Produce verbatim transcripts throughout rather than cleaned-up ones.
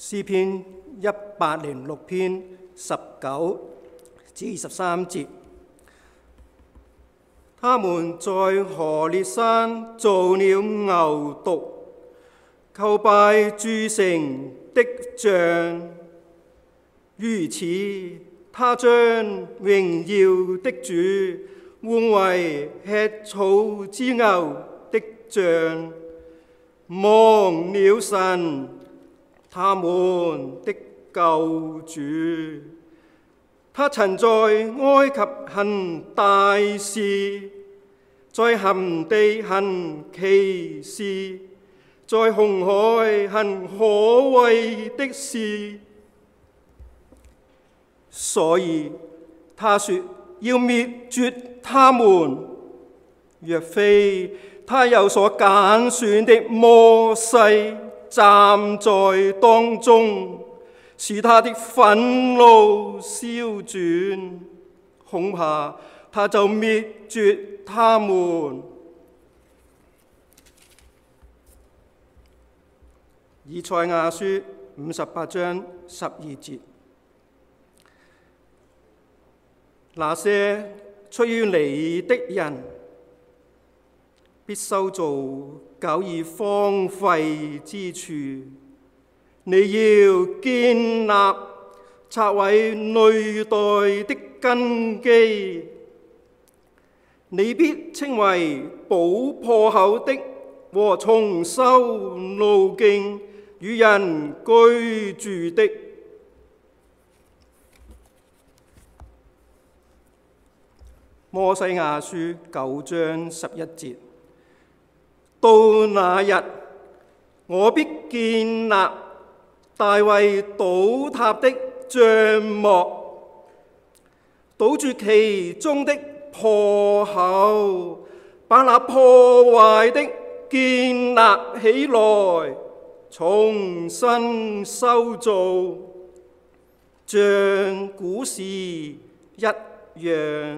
詩篇一百零六篇十九至二十三節，他們在何烈山造了牛犢，叩拜鑄成的像，如此他將榮耀的主換為吃草之牛的像，忘了神他們的救主。他曾在埃及行大事，在含地行奇事，在紅海行可畏的事。所以他說要滅絕他們，若非他有所揀選的摩西站在當中，使他的憤怒消轉，恐怕他就滅絕他們。以賽亞書五十八章十二節，那些出於你的人，必修造久已荒廢之處，你要建立拆毀累代的根基，你必稱為補破口的和重修路徑與人居住的。摩西亞書九章十一節，到那日，我必建立大衛倒塌的帳幕，堵住其中的破口，把那破壞的建立起來，重新修造，像古時一樣。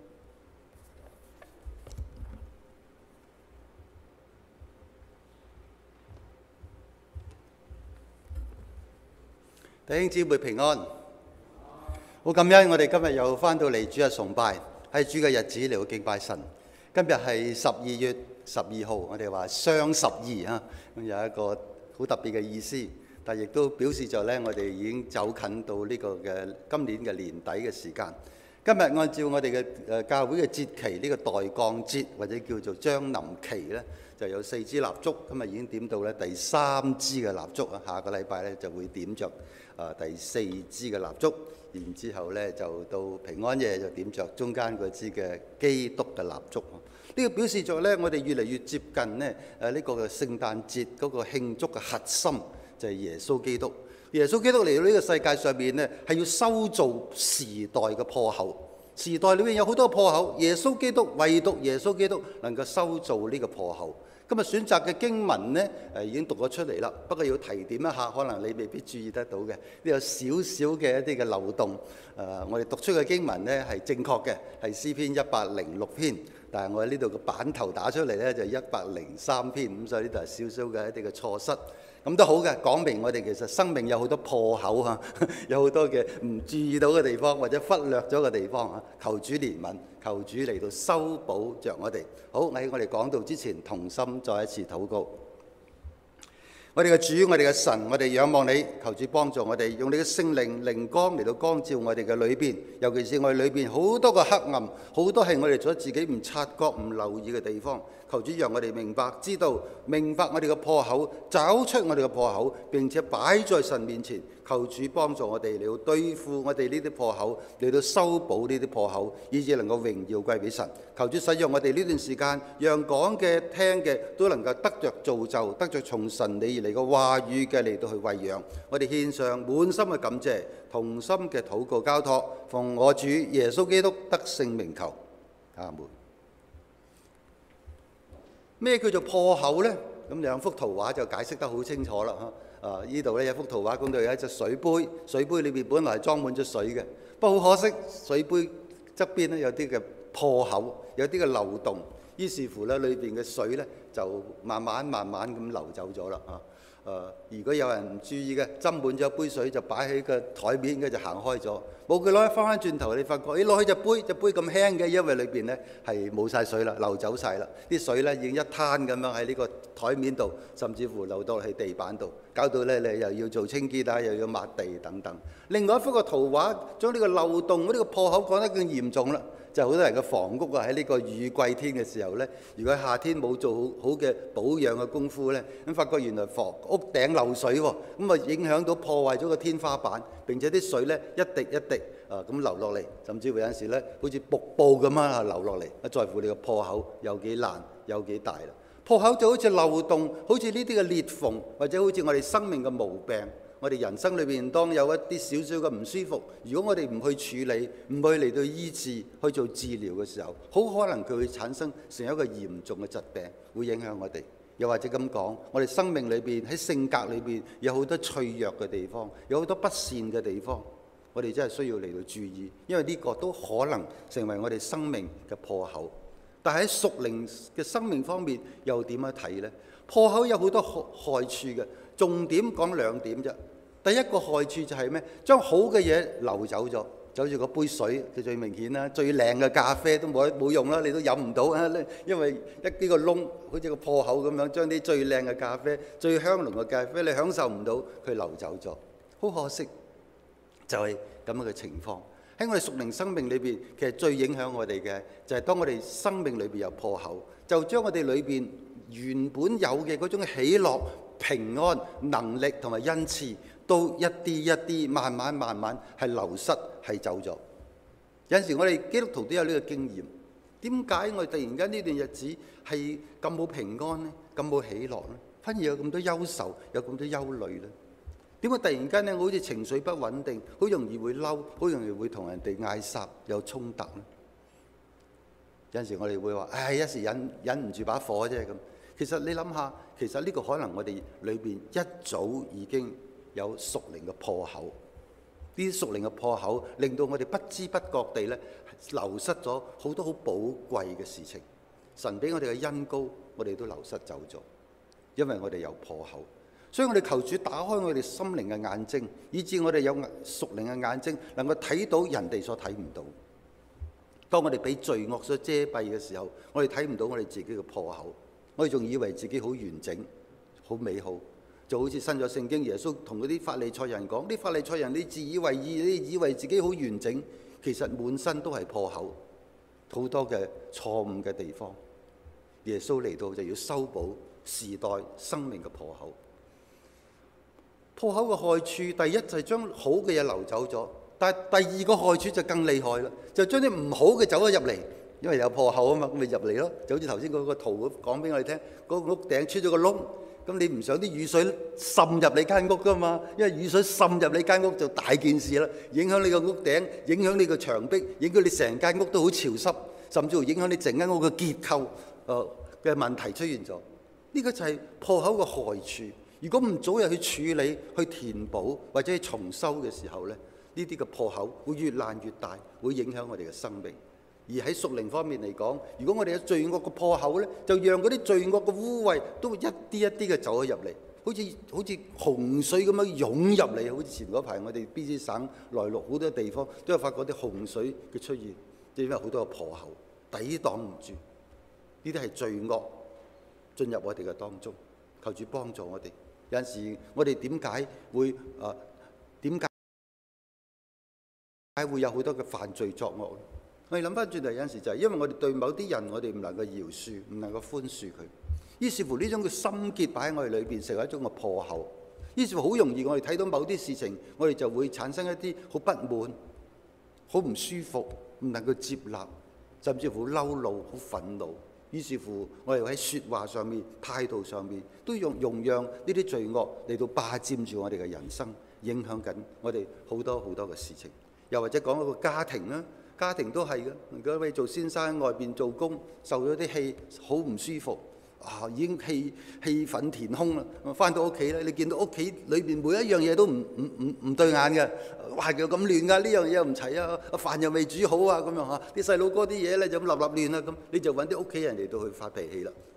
弟兄姊妹平安，好感恩我哋今日又翻到嚟主日崇拜，喺主嘅日子嚟到敬拜神。今日係十二月十二號，我哋話雙十二啊，咁有一個好特別嘅意思，但亦都表示咗咧，我哋已經走近到呢個嘅今年嘅年底嘅時間。今日按照我哋嘅誒教會嘅節期，呢個代降節或者叫做將臨期咧，就有四支蠟燭，今日已經點到咧第三支嘅蠟燭啊，下個禮拜咧就會點着啊第四支嘅蠟燭，然之後咧就到平安夜就點着中間嗰支嘅基督嘅蠟燭。呢個表示咗咧，我哋越嚟越接近咧誒呢個嘅聖誕節嗰個慶祝嘅核心，就係耶穌基督。耶穌基督嚟到呢個世界上面咧，係要修造時代嘅破口。時代裏面有好多破口，耶穌基督唯獨耶穌基督能夠修造呢個破口。今日選擇嘅經文呢，誒已經讀咗出嚟啦。不過要提點一下，可能你未必注意得到嘅，呢有少少嘅一啲嘅漏洞。誒、呃，我哋讀出嘅經文呢係正確嘅，係詩篇一百零六篇。但係我喺呢度嘅版頭打出嚟呢，就係一百零三篇，咁所以呢度係少少嘅一啲嘅錯失。咁都好嘅，講明我哋其實生命有好多破口嚇，有好多嘅唔注意到嘅地方，或者忽略咗嘅地方嚇。求主憐憫，求主嚟到修補着我哋。好，喺我哋講道之前，同心再一次禱告。我哋嘅主，我哋嘅神，我哋仰望你，求主幫助我哋，用你嘅聖靈靈光嚟到光照我哋嘅裏邊，尤其是我哋裏邊好多個黑暗，好多係我哋做自己唔察覺、唔留意嘅地方。求主讓我哋明白、知道、明白我哋嘅破口，找出我哋嘅破口，並且擺在神面前。求主幫助我哋嚟到對付我哋呢啲破口，嚟到修補呢啲破口，以致能夠榮耀歸俾神。求主使用我哋呢段時間，讓講嘅、聽嘅都能夠得着造就，得着從神你而嚟嘅話語嘅嚟到去餵養。我哋獻上滿心嘅感謝，同心嘅禱告交託，奉我主耶穌基督得勝名求，阿門。咩叫做破口呢？咁兩幅圖畫就解釋得好清楚啦。啊，呢度咧有幅圖畫講到有一隻水杯，水杯裏邊本來係裝滿咗水嘅，不過好可惜，水杯側邊咧有啲嘅破口，有啲嘅漏洞，於是乎咧裏邊嘅水咧就慢慢慢慢咁流走咗啦。啊， 呃，如果有人唔注意嘅，斟滿咗杯水就擺喺個台面，應該就行開咗。冇幾耐翻翻轉頭，你發覺你攞起隻杯，隻杯咁輕嘅，因為裏邊咧係冇晒水啦，流走晒啦。啲水咧已經一灘咁樣喺呢個台面度，甚至乎流到喺地板度，搞到咧你又要做清潔啊，又要抹地等等。另外一幅個圖畫將呢個漏洞、呢個破口講得更嚴重啦。就好多人嘅房屋啊，喺呢個雨季天嘅時候咧，如果夏天冇做好好嘅保養嘅功夫咧，咁發覺原來房屋頂漏水喎，咁啊影響到破壞咗個天花板，並且啲水咧一滴一滴啊咁流落嚟，甚至乎有陣時咧好似瀑布咁樣流落嚟，啊在乎你個破口有幾爛有幾大啦。破口就好似漏洞，好似呢啲嘅裂縫，或者好似我哋生命嘅毛病。我哋人生裏邊當有一啲少少嘅唔舒服，如果我哋唔去處理，唔去嚟到醫治，去做治療嘅時候，好可能佢會產生成一個嚴重嘅疾病，會影響我哋。又或者咁講，我哋生命裏邊喺性格裏邊有好多脆弱嘅地方，有好多不善嘅地方，我哋真係需要嚟到注意，因為呢個都可能成為我哋生命嘅破口。但係喺屬靈嘅生命方面又點樣睇呢？破口有好多害處嘅。重點講兩點啫。第一個害處就係咩？將好嘅嘢流走咗，就好似嗰杯水就最明顯啦。最靚嘅咖啡都冇冇用啦，你都飲唔到啊！因為一啲個窿，好似個破口咁樣，將啲最靚嘅咖啡、最香濃嘅咖啡，你享受唔到，佢流走咗，好可惜。就係咁樣嘅情況。喺我哋屬靈生命裏邊，其實最影響我哋嘅就係當我哋生命裏邊有破口，就將我哋裏邊原本有嘅嗰種喜樂、平安、能力同埋恩賜，都一啲一啲慢慢慢慢係流失，係走咗。有陣時我哋基督徒都有呢個經驗，點解我哋突然間呢段日子係咁冇平安呢？咁冇喜樂呢？反而有咁多憂愁，有咁多憂慮呢？點解突然間咧好似情緒不穩定，好容易會嬲，好容易會同人哋嗌殺，有衝突呢？有陣時我哋會話：唉，一時忍忍唔住把火啫咁。其實你諗下，其實呢個可能我哋裏邊一早已經有屬靈嘅破口。呢啲屬靈嘅破口令到我哋不知不覺地咧流失咗好多好寶貴嘅事情。神俾我哋嘅恩膏，我哋都流失走咗，因為我哋有破口。所以我哋求主打開我哋心靈嘅眼睛，以致我哋有屬靈嘅眼睛，能夠睇到人哋所睇唔到。當我哋俾罪惡所遮蔽嘅時候，我哋睇唔到我哋自己嘅破口，我哋仲以為自己好完整、好美好，就好似新約聖經耶穌同嗰啲法利賽人講：啲法利賽人，你自以為義，你以為自己好完整，其實滿身都係破口，好多嘅錯誤嘅地方。耶穌嚟到就要修補時代生命嘅破口。破口嘅害處，第一就係將好嘅嘢流走咗，但係第二個害處就更厲害啦，就將啲唔好嘅走咗入嚟，因為有破口啊嘛，咁咪入嚟咯。就好似頭先嗰個圖講俾我哋聽，嗰個屋頂出咗個窿，咁你唔想啲雨水滲入你間屋噶嘛？因為雨水滲入你間屋就大件事啦，影響你個屋頂，影響你個牆壁，影響你成間屋都好潮濕，甚至乎影響你整間屋嘅結構誒嘅問題出現咗。呢個就係破口嘅害處。如果唔早日去處理、去填補或者去重修嘅時候咧，呢啲嘅破口會越爛越大，會影響我哋嘅生命。而喺屬靈方面嚟講，如果我哋有罪惡嘅破口咧，就讓嗰啲罪惡嘅污穢都一啲一啲嘅走咗入嚟，好似好似洪水咁樣湧入嚟。好似前嗰排我哋 B C 省內陸好多地方都有發覺啲洪水嘅出現，即係因為好多個破口抵擋唔住。呢啲係罪惡進入我哋嘅當中，求主幫助我哋。有陣時我哋點解會啊？點解會有好多嘅犯罪作惡咧？我哋諗翻轉頭，有陣時就係因為我哋對某啲人，我哋唔能夠饒恕，唔能夠寬恕佢。於是乎呢種嘅心結擺喺我哋裏邊，成為一種嘅破口。於是乎好容易，我哋睇到某啲事情，我哋就會產生一啲好不滿、好唔舒服，唔能夠接納，甚至乎嬲怒、好憤怒。於是乎，我哋喺説話上面、態度上面，都用容讓呢啲罪惡嚟到霸佔住我哋嘅人生，影響緊我哋好多好多嘅事情。又或者講一個家庭啦，家庭都係嘅。如果你做先生喺外邊做工，受咗啲氣，好唔舒服，啊，已經氣氣憤填胸啦。翻到屋企咧，你見到屋企裏邊每一樣嘢都唔唔唔唔對眼嘅，哇！又咁亂㗎，呢樣嘢又唔齊啊，飯又未煮好啊，咁樣嚇。啲細佬哥啲嘢咧就咁立立亂啦，咁你就揾啲屋企人嚟到去發脾氣啦。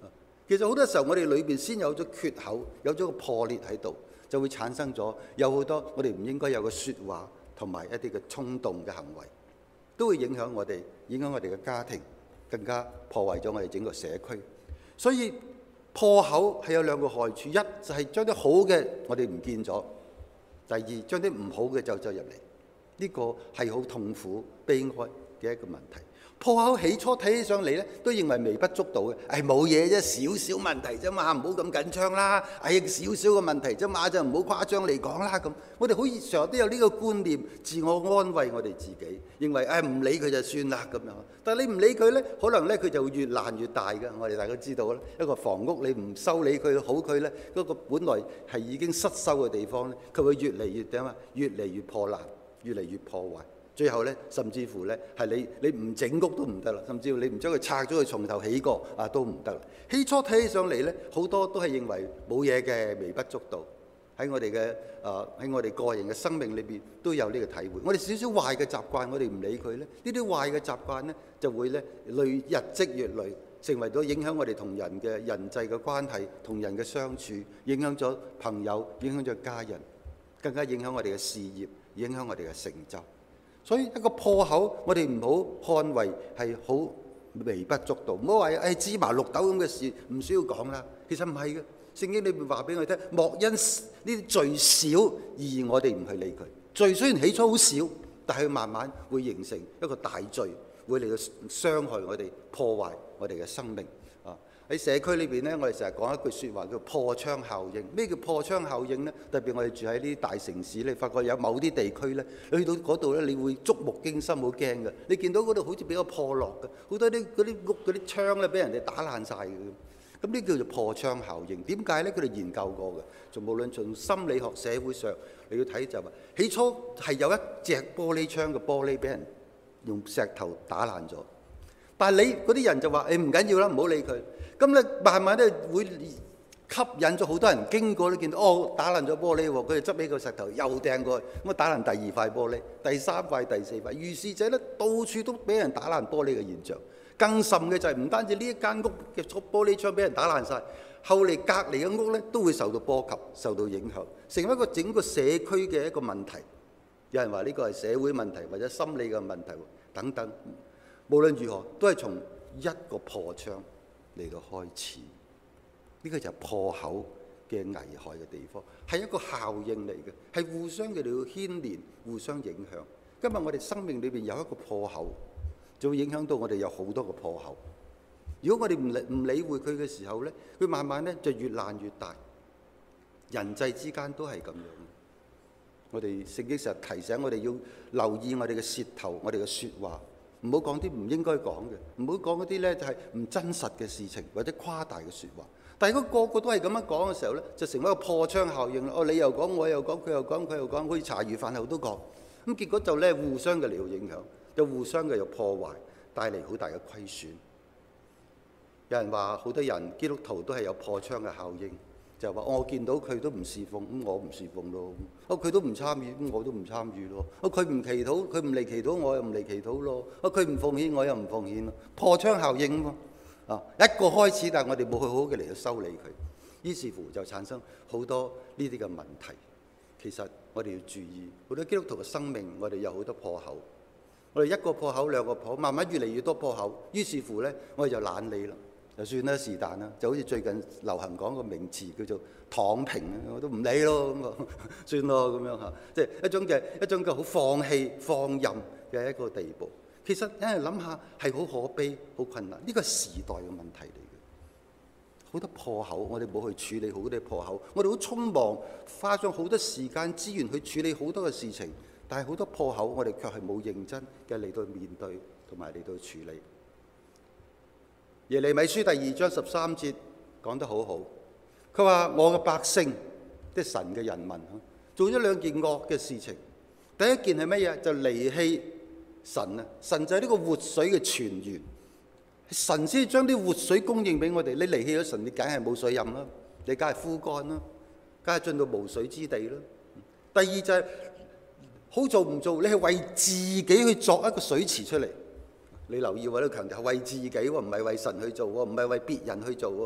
其實好多時候我哋裏邊先有咗缺口，有咗個破裂喺度，就會產生咗有好多我哋唔應該有嘅説話同埋一啲嘅衝動嘅行為，都會影響我哋，影響我哋嘅家庭，更加破壞咗我哋整個社區。所以破口係有兩個害處，一就係將啲好嘅我哋唔見咗，第二將啲唔好嘅就走入嚟，呢個係好痛苦悲哀嘅一個問題。破口起初睇起上嚟咧，都認為微不足道嘅，誒冇嘢啫，少少問題啫嘛，唔好咁緊張啦。誒少少嘅問題啫嘛，就唔好誇張嚟講啦。咁我哋好常都有呢個觀念，自我安慰我哋自己，認為誒唔理佢就算啦咁樣。但係你唔理佢咧，可能咧佢就會越爛越大嘅。我哋大家知道啦，一個房屋你唔修理佢好佢咧，嗰個本來係已經失修嘅地方咧，佢會越嚟越點啊，越嚟越破爛，越嚟越破壞。最後咧，甚至乎咧係你你唔整屋都唔得啦，甚至乎你唔將佢拆咗，佢從頭起過啊都唔得啦。起初睇起上嚟咧，好多都係認為冇嘢嘅，微不足道。喺我哋嘅啊喺我哋個人嘅生命裏邊都有呢個體會。我哋少少壞嘅習慣，我哋唔理佢咧，呢啲壞嘅習慣咧就會咧累日積月累，成為咗影響我哋同人嘅人際嘅關係，同人嘅相處，影響咗朋友，影響咗家人，更加影響我哋嘅事業，影響我哋嘅成就。所以一個破口，我哋唔好看為係好微不足道，唔好話誒芝麻綠豆咁嘅事唔需要講啦。其實唔係嘅，聖經裏面話俾我哋聽，莫因呢啲罪小而我哋唔去理佢。罪雖然起初好少，但係佢慢慢會形成一個大罪，會嚟到傷害我哋，破壞我哋嘅生命。喺社區裏邊咧，我哋成日講一句説話叫破窗效應。咩叫破窗效應咧？特別我哋住喺呢啲大城市咧，發覺有某啲地區咧，你去到嗰度咧，你會觸目驚心，好驚嘅。你見到嗰度好似比較破落嘅，好多啲嗰啲屋嗰啲窗咧，俾人哋打爛晒嘅。咁呢叫做破窗效應。點解咧？佢哋研究過嘅，從無論從心理學、社會上你要睇就話，起初係有一隻玻璃窗嘅玻璃俾人用石頭打爛咗，但係你嗰啲人就話：誒唔緊要啦，唔好理佢。咁咧，慢慢咧會吸引咗好多人經過，都見到哦，打爛咗玻璃喎，佢哋執起個石頭又掟過去，咁啊打爛第二塊玻璃、第三塊、第四塊，於是者咧到處都俾人打爛玻璃嘅現象。更甚嘅就係唔單止呢一間屋嘅玻璃窗俾人打爛晒，後嚟隔離嘅屋咧都會受到波及、受到影響，成為一個整個社區嘅一個問題。有人話呢個係社會問題或者心理嘅問題等等。無論如何，都係從一個破窗嚟到開始，呢個就係破口嘅危害嘅地方，係一個效應嚟嘅，係互相嘅嚟到牽連、互相影響。今日我哋生命裏邊有一個破口，就會影響到我哋有好多個破口。如果我哋唔理唔理會佢嘅時候咧，佢慢慢咧就越爛越大。人際之間都係咁樣。我哋聖經成日提醒我哋要留意我哋嘅舌頭，我哋嘅説話。唔好講啲唔應該講嘅，唔好講嗰啲咧就係唔真實嘅事情或者誇大嘅説話。但係如果個個都係咁樣講嘅時候咧，就成為一個破窗效應啦。哦，你又講，我又講，佢又講，佢又講，好似茶餘飯後都講。咁結果就咧互相嘅嚟到影響，就互相嘅又破壞，帶嚟好大嘅虧損。有人話好多人基督徒都係有破窗嘅效應。就話、哦、我見到佢都唔侍奉，咁我唔侍奉咯。哦，佢都唔參與，咁我都唔參與咯。哦，佢唔祈禱，佢唔嚟祈禱，我又唔嚟祈禱咯。哦，佢唔奉獻，我又唔奉獻咯。破窗效應嘛，啊，一個開始，但係我哋冇去好好嘅嚟到修理佢，於是乎就產生好多呢啲嘅問題。其實我哋要注意，好多基督徒嘅生命，我哋有好多破口。我哋一個破口，兩個破口，慢慢越嚟越多破口，於是乎咧，我哋就懶理啦。就算啦，是但啦，就好似最近流行講個名詞叫做躺平，我都唔理咯，咁啊算咯咁樣嚇，即係一種嘅一種嘅好放棄放任嘅一個地步。其實有人諗下係好可悲、好困難，呢個係時代嘅問題嚟嘅。好多破口，我哋冇去處理好多啲破口，我哋好匆忙，花咗好多時間資源去處理好多嘅事情，但係好多破口，我哋卻係冇認真嘅嚟到面對同埋嚟到處理。耶利米書第二章十三節講得好好，佢話我嘅百姓，即係神嘅人民，做咗兩件惡嘅事情。第一件係乜嘢？就離棄神啊！神就係呢個活水嘅泉源，神先將啲活水供應俾我哋。你離棄咗神，你梗係冇水飲啦，你梗係枯乾啦，梗係進到無水之地啦。第二就係好做唔做，你係為自己去作一個水池出嚟。你留意我都強調係為自己喎，唔係為神去做喎，唔係為別人去做喎。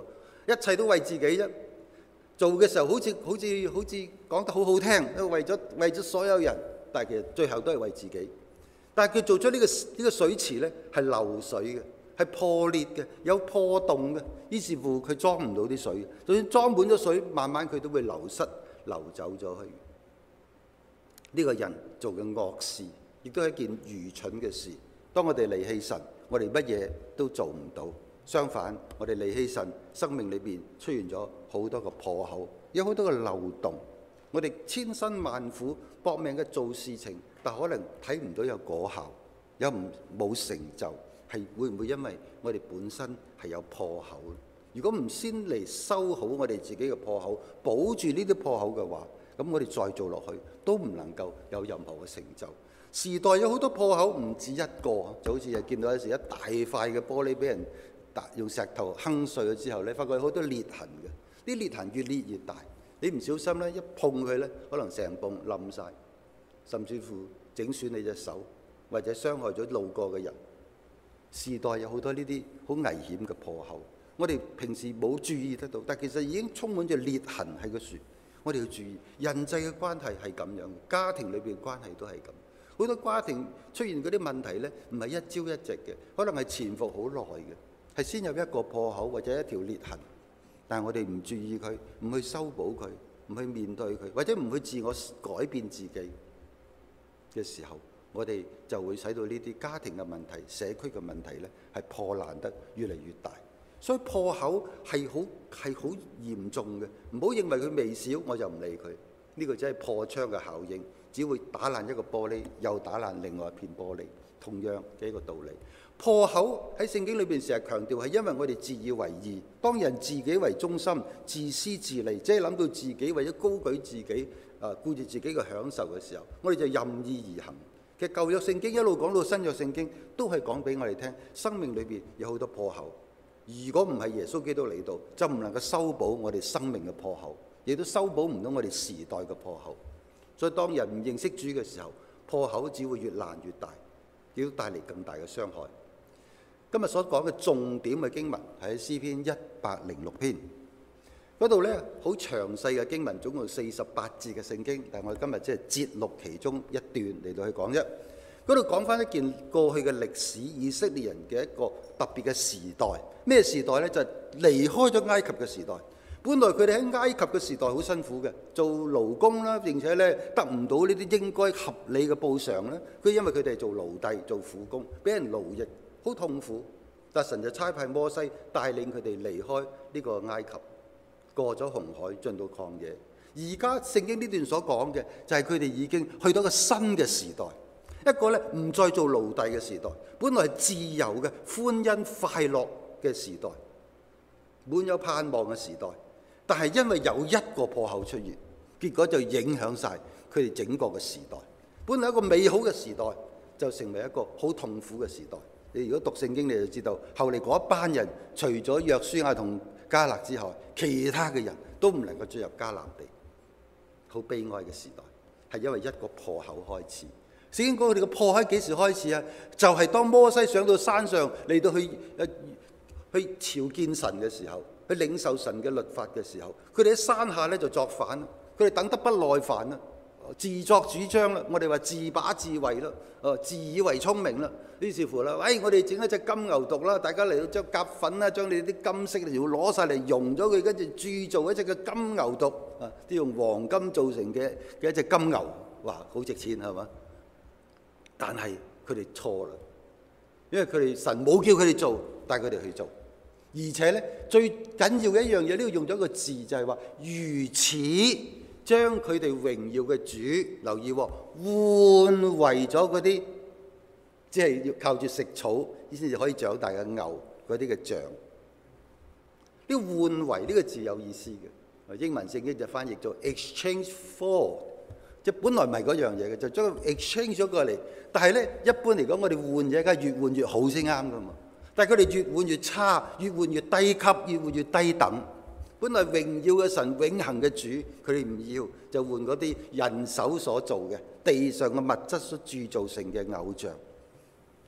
一切都為自己啫。做嘅時候好似好似好似講得好好聽，都為咗為咗所有人，但係其實最後都係為自己。但係佢做出呢個呢個水池咧，係漏水嘅，係破裂嘅，有破洞嘅，於是乎佢裝唔到啲水。就算裝滿咗水，慢慢佢都會流失流走咗去。呢個人做嘅惡事，亦都係一件愚蠢嘅事。當我哋離棄神，我哋乜嘢都做唔到。相反，我哋離棄神，生命裏邊出現咗好多個破口，有好多個漏洞。我哋千辛萬苦搏命嘅做事情，但可能睇唔到有果效，有唔冇成就，係會唔會因為我哋本身係有破口？如果唔先嚟修好我哋自己嘅破口，保住呢啲破口嘅話，咁我哋再做落去都唔能夠有任何嘅成就。時代有好多破口，唔止一個，就好似係見到有時一大塊嘅玻璃俾人用石頭鏗碎咗之後咧，發覺有好多裂痕嘅，啲裂痕越裂越大。你唔小心咧，一碰佢咧，可能成棟冧晒，甚至乎整損你隻手，或者傷害咗路過嘅人。時代有好多呢啲好危險嘅破口，我哋平時冇注意得到，但其實已經充滿咗裂痕喺個樹。我哋要注意，人際嘅關係係咁樣，家庭裏邊嘅關係都係咁。好多家庭出現嗰啲問題咧，唔係一朝一夕嘅，可能係潛伏好耐嘅，係先有一個破口或者一條裂痕，但係我哋唔注意佢，唔去修補佢，唔去面對佢，或者唔去自我改變自己嘅時候，我哋就會使到呢啲家庭嘅問題、社區嘅問題咧，係破爛得越嚟越大。所以破口係好係好嚴重嘅，唔好認為佢微小我就唔理佢，呢個只係破窗嘅效應，只會打爛一個玻璃，又打爛另外一片玻璃，同樣嘅一個道理。破口喺聖經裏邊成日強調係因為我哋自以為義，當人自己為中心、自私自利，即係諗到自己為咗高舉自己、啊顧住自己嘅享受嘅時候，我哋就任意而行。其實舊約聖經一路講到新約聖經，都係講俾我哋聽，生命裏邊有好多破口。如果唔係耶穌基督嚟到，就唔能夠修補我哋生命嘅破口，亦都修補唔到我哋時代嘅破口。所以當人唔認識主嘅時候，破口只會越爛越大，亦都帶嚟更大嘅傷害。今日所講嘅重點嘅經文係喺詩篇一百零六篇嗰度咧，好詳細嘅經文，總共四十八節嘅聖經，但係我哋今日即係節錄其中一段嚟到去講啫。嗰度講翻一件過去嘅歷史，以色列人嘅一個特別嘅時代。咩時代呢？就係離開咗埃及嘅時代。本來佢哋喺埃及嘅時代好辛苦嘅，做勞工啦，並且咧得唔到呢啲應該合理嘅報償咧。佢因為佢哋係做奴隸、做苦工，俾人奴役，好痛苦。但神就差派摩西帶領佢哋離開呢個埃及，過咗紅海，進到曠野。而家聖經呢段所講嘅就係佢哋已經去到一個新嘅時代。一個咧唔再做奴隸嘅時代，本來係自由嘅、歡欣快樂嘅時代，滿有盼望嘅時代。但係因為有一個破口出現，結果就影響晒佢哋整個嘅時代。本來一個美好嘅時代，就成為一個好痛苦嘅時代。你如果讀聖經，你就知道後嚟嗰一班人，除咗約書亞同迦勒之外，其他嘅人都唔能夠進入迦南地。好悲哀嘅時代，係因為一個破口開始。聖經講佢哋嘅破開幾時開始啊？就係、是、當摩西上到山上嚟到去誒去朝見神嘅時候，去領受神嘅律法嘅時候，佢哋喺山下咧就作反，佢哋等得不耐煩啦，自作主張啦，我哋話自把自為啦，誒自以為聰明啦，於是乎啦，喂、哎、我哋整一隻金牛犢啦，大家嚟到將鴿粉啦，將你啲金色要攞晒嚟溶咗佢，跟住鑄造一隻嘅金牛犢啊，啲用黃金做成嘅嘅一隻金牛，哇，好值錢係嘛？但係佢哋錯啦，因為佢哋神冇叫佢哋做，但係佢哋去做，而且咧最緊要嘅一樣嘢，呢度用咗一個字就係話，如此將佢哋榮耀嘅主，留意喎，換為咗嗰啲即係要靠住食草先至可以長大嘅牛嗰啲嘅像。呢換為呢個字有意思嘅，英文聖經就翻譯做 exchange for。即係本來唔係嗰樣嘢嘅，就將佢 exchange 咗過嚟。但係咧，一般嚟講，我哋換嘢梗係越換越好先啱噶嘛。但係佢哋越換越差，越換越低級，越換越低等。本來榮耀嘅神、永恆嘅主，佢哋唔要，就換嗰啲人手所做嘅地上嘅物質所鑄造成嘅偶像。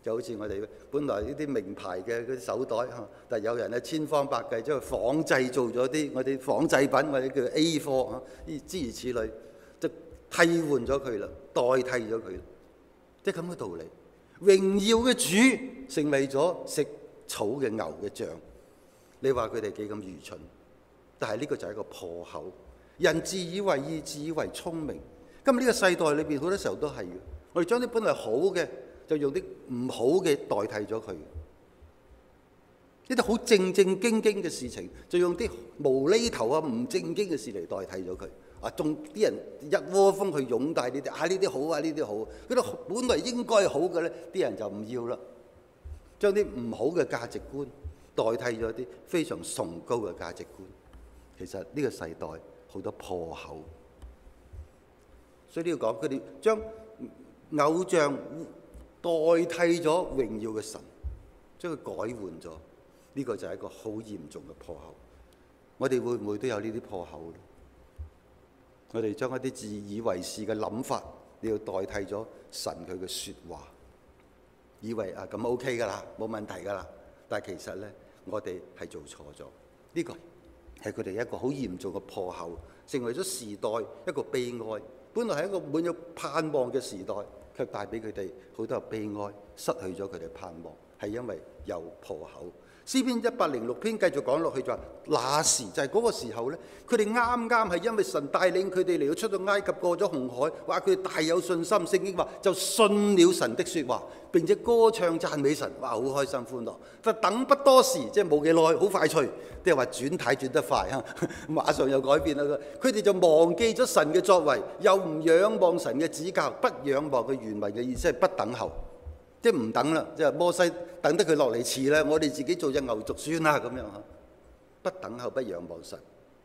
就好似我哋本來呢啲名牌嘅嗰啲手袋嚇，但係有人咧千方百計將佢仿製做咗啲我哋仿製品或者叫 A 貨嚇，呢諸如此類，就替換咗佢啦，代替咗佢，即係咁嘅道理。榮耀嘅主成為咗食草嘅牛嘅像，你話佢哋幾咁愚蠢？但係呢個就係一個破口，人自以為義，自以為聰明。今日呢個世代裏邊好多時候都係嘅，我哋將啲本來好嘅就用啲唔好嘅代替咗佢，呢啲好正正經經嘅事情就用啲無厘頭啊唔正經嘅事嚟代替咗佢。啊，仲啲人一窩蜂去擁戴呢啲啊，呢啲好啊，呢啲好，嗰啲本來應該好嘅咧，啲人就唔要啦，將啲唔好嘅價值觀代替咗啲非常崇高嘅價值觀。其實呢個世代好多破口，所以呢個講佢哋將偶像代替咗榮耀嘅神，將佢改換咗，呢個就係一個好嚴重嘅破口。我哋會唔會都有呢啲破口咧？我哋將一啲自以為是嘅諗法，你要代替咗神佢嘅説話，以為啊咁 OK 噶啦，冇問題噶啦。但係其實咧，我哋係做錯咗。呢個係佢哋一個好嚴重嘅破口，成為咗時代一個悲哀。本來係一個滿有盼望嘅時代，卻帶俾佢哋好多悲哀，失去咗佢哋盼望，係因為有破口。詩篇一百零六篇繼續講落去就話，那時就係嗰個時候咧，佢哋啱啱係因為神帶領佢哋嚟到出到埃及，過咗紅海，話佢哋大有信心。聖經話就信了神的説話，並且歌唱讚美神，哇，好開心歡樂。但等不多時，即係冇幾耐，好快脆，即係話轉態轉得快啊，馬上又改變啦。佢哋就忘記咗神嘅作為，又唔仰望神嘅指教，不仰望佢原文嘅意思係不等候。即係唔等啦，即係摩西等得佢落嚟遲啦，我哋自己做隻牛犢算啦咁樣嚇。不等候，不仰望神。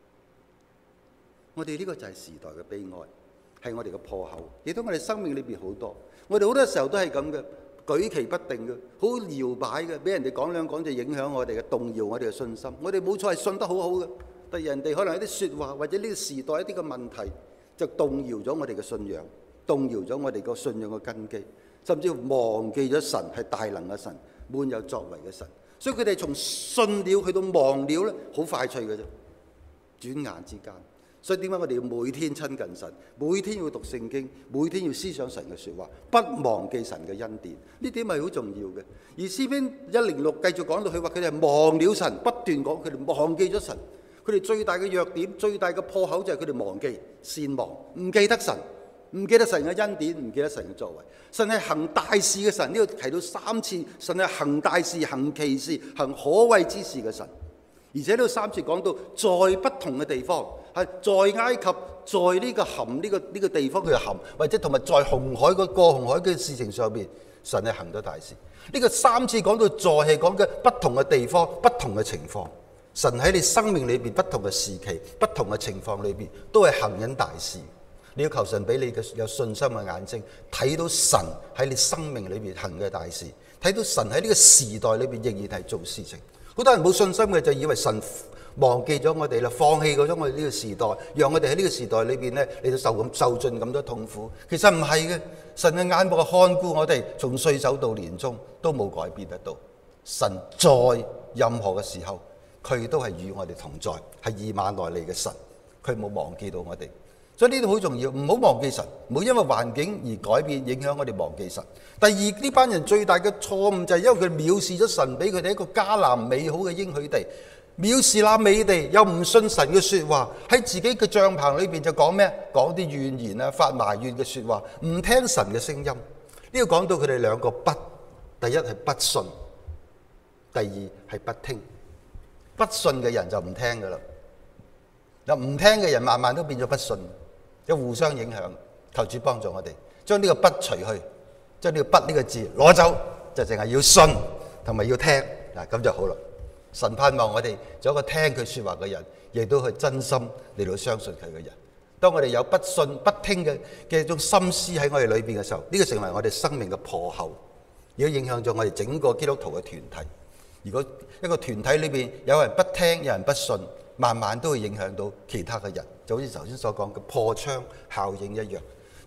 我哋呢個就係時代嘅悲哀，係我哋嘅破口，亦都我哋生命裏邊好多。我哋好多時候都係咁嘅，舉棋不定嘅，好搖擺嘅，俾人哋講兩講就影響我哋嘅，動搖我哋嘅信心。我哋冇錯係信得好好嘅，但係人哋可能有啲説話或者呢個時代一啲嘅問題，就動搖咗我哋嘅信仰，動搖咗我哋個信仰嘅根基。甚至忘記咗神係大能嘅神，滿有作為嘅神，所以佢哋從信了去到忘了咧，好快脆嘅啫，轉眼之間。所以點解我哋要每天親近神，每天要讀聖經，每天要思想神嘅説話，不忘記神嘅恩典？呢點係好重要嘅。而詩篇一零六繼續講到佢話佢哋係忘了神，不斷講佢哋忘記咗神。佢哋最大嘅弱點、最大嘅破口就係佢哋忘記、善忘，唔記得神。唔記得神嘅恩典，唔記得神嘅作為。神係行大事嘅神，呢度提到三次，神係行大事、行奇事、行可畏之事嘅神。而且呢度三次講到在不同嘅地方，係在埃及，在呢個含呢、呢個呢、呢個地方佢含，或者同埋在紅海個過紅海嘅事情上邊，神係行咗大事。呢、呢個三次講到在係講嘅不同嘅地方、不同嘅情況。神喺你生命裏邊不同嘅時期、不同嘅情況裏邊，都係行緊大事。你要求神俾你嘅有信心嘅眼睛，睇到神喺你生命裏邊行嘅大事，睇到神喺呢個時代裏邊仍然係做事情。好多人冇信心嘅就以為神忘記咗我哋啦，放棄咗我哋呢個時代，讓我哋喺呢個時代裏邊咧嚟到受咁受盡咁多痛苦。其實唔係嘅，神嘅眼目看顧我哋，從歲首到年終都冇改變得到。神在任何嘅時候，佢都係與我哋同在，係以馬內利嘅神，佢冇忘記到我哋。所以呢度好重要，唔好忘記神，唔好因為環境而改變，影響我哋忘記神。第二，呢班人最大嘅錯誤就係因為佢藐視咗神俾佢哋一個迦南美好嘅應許地，藐視那美地，又唔信神嘅説話，喺自己嘅帳棚裏邊就講咩？講啲怨言啊，發埋怨嘅説話，唔聽神嘅聲音。呢度講到佢哋兩個不，第一係不信，第二係不聽。不信嘅人就唔聽噶啦，嗱，唔聽嘅人慢慢都變咗不信。有互相影響，求主幫助我哋，將呢個不除去，將呢個不呢個字攞走，就淨係要信同埋要聽，嗱，咁就好啦。神盼望我哋做一個聽佢説話嘅人，亦都係真心嚟到相信佢嘅人。當我哋有不信不聽嘅嘅一種心思喺我哋裏邊嘅時候，呢個成為我哋生命嘅破口，亦都影響咗我哋整個基督徒嘅團體。如果一個團體裏邊有人不聽，有人不信，慢慢都會影響到其他嘅人，就好似頭先所講嘅破窗效應一樣。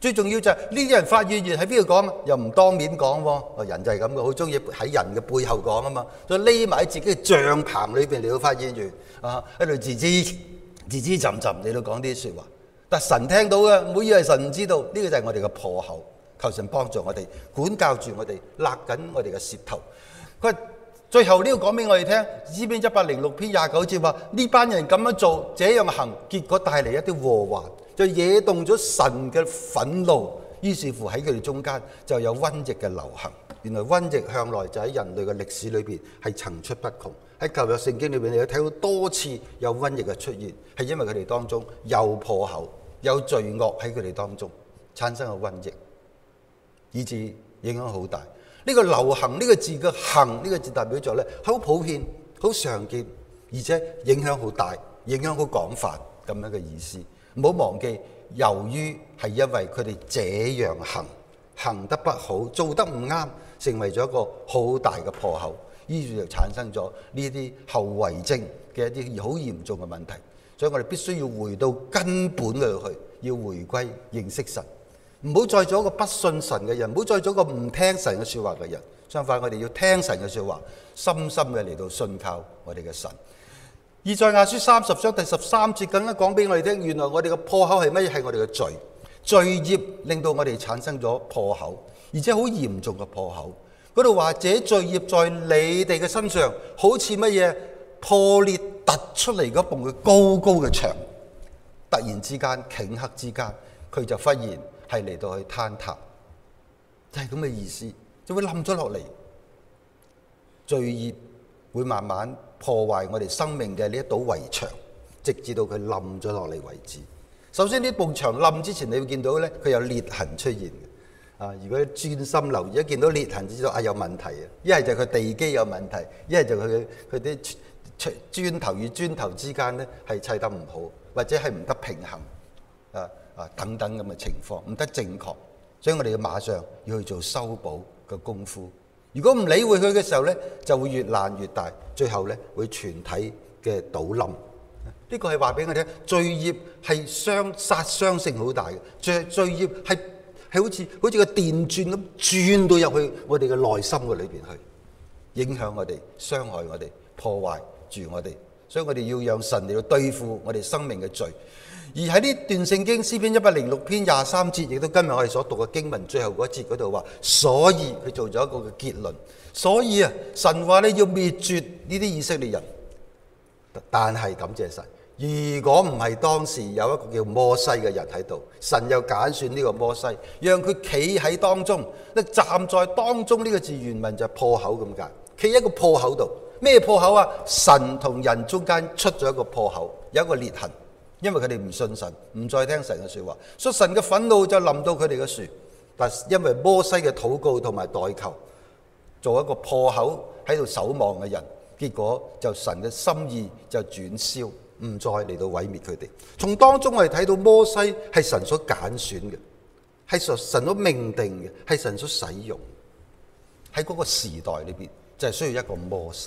最重要就係呢啲人發怨言喺邊度講啊？又唔當面講喎。人就係咁嘅，好中意喺人嘅背後講啊嘛。再匿埋喺自己嘅帳棚裏邊嚟到發怨言啊，喺度自知自知浸浸嚟到講啲説話。但神聽到嘅，唔好以為神唔知道。呢、這個就係我哋嘅破口。求神幫助我哋，管教住我哋，勒緊我哋嘅舌頭。佢最後呢個講俾我哋聽，詩篇一百零六篇廿九節話：呢班人咁樣做，這樣行，結果帶嚟一啲禍患，就惹動咗神嘅憤怒。於是乎喺佢哋中間就有瘟疫嘅流行。原來瘟疫向來就喺人類嘅歷史裏邊係層出不窮。喺舊約聖經裏邊，你有睇到多次有瘟疫嘅出現，係因為佢哋當中有破口，有罪惡喺佢哋當中產生嘅瘟疫，以致影響好大。呢、這個流行呢、這個字嘅行呢、這個字代表咗咧，好普遍、好常見，而且影響好大、影響好廣泛咁樣嘅意思。唔好忘記，由於係因為佢哋這樣行，行得不好，做得唔啱，成為咗一個好大嘅破口，於是就產生咗呢啲後遺症嘅一啲好嚴重嘅問題。所以我哋必須要回到根本嗰度去，要回歸認識神。唔好再做一個不信神嘅人，唔好再做一個唔聽神嘅説話嘅人。相反，我哋要聽神嘅説話，深深嘅嚟到信靠我哋嘅神。以賽亞書三十章第十三節更加講俾我哋聽，原來我哋嘅破口係乜嘢？係我哋嘅罪，罪孽令到我哋產生咗破口，而且好嚴重嘅破口。嗰度話：這罪孽在你哋嘅身上，好似乜嘢破裂突出嚟嗰埲嘅高高嘅牆，突然之間頃刻之間，佢就忽然係嚟到去坍塌，就係咁嘅意思，就會冧咗落嚟。罪孽會慢慢破壞我哋生命嘅呢一堵圍牆，直至到佢冧咗落嚟為止。首先呢埲牆冧之前，你會見到咧，佢有裂痕出現嘅。啊，如果專心留意，一見到裂痕，就知道啊有問題啊。一係就佢地基有問題，一係就佢佢啲磚頭與磚頭之間咧係砌得唔好，或者係唔得平衡啊。啊，等等咁嘅情況唔得正確，所以我哋要馬上要去做修補嘅功夫。如果唔理會佢嘅時候咧，就會越爛越大，最後咧會全體嘅倒冧。呢個係話俾我聽，罪孽係傷殺傷性好大嘅，罪罪孽係係好似好似個電鑽咁轉到入去我哋嘅內心嘅裏邊去，影響我哋、傷害我哋、破壞住我哋。所以我哋要讓神嚟到對付我哋生命嘅罪。而喺呢段聖經詩篇一百零六篇廿三節，亦都今日我哋所讀嘅經文最後嗰節嗰度話，所以佢做咗一個嘅結論。所以啊，神話咧要滅絕呢啲以色列人，但係感謝神，如果唔係當時有一個叫摩西嘅人喺度，神又揀選呢個摩西，讓佢企喺當中，站在當中呢個字原文就係破口咁解，企喺個破口度。咩破口啊？神同人中間出咗一個破口，有一個裂痕。因為佢哋唔信神，唔再聽神嘅說話，所以神嘅憤怒就臨到佢哋嘅樹。但因為摩西嘅禱告同埋代求，做一個破口喺度守望嘅人，結果就神嘅心意就轉消，唔再嚟到毀滅佢哋。從當中我哋睇到摩西係神所揀選嘅，係神所命定嘅，係神所使用。喺嗰個時代裏邊就係需要一個摩西。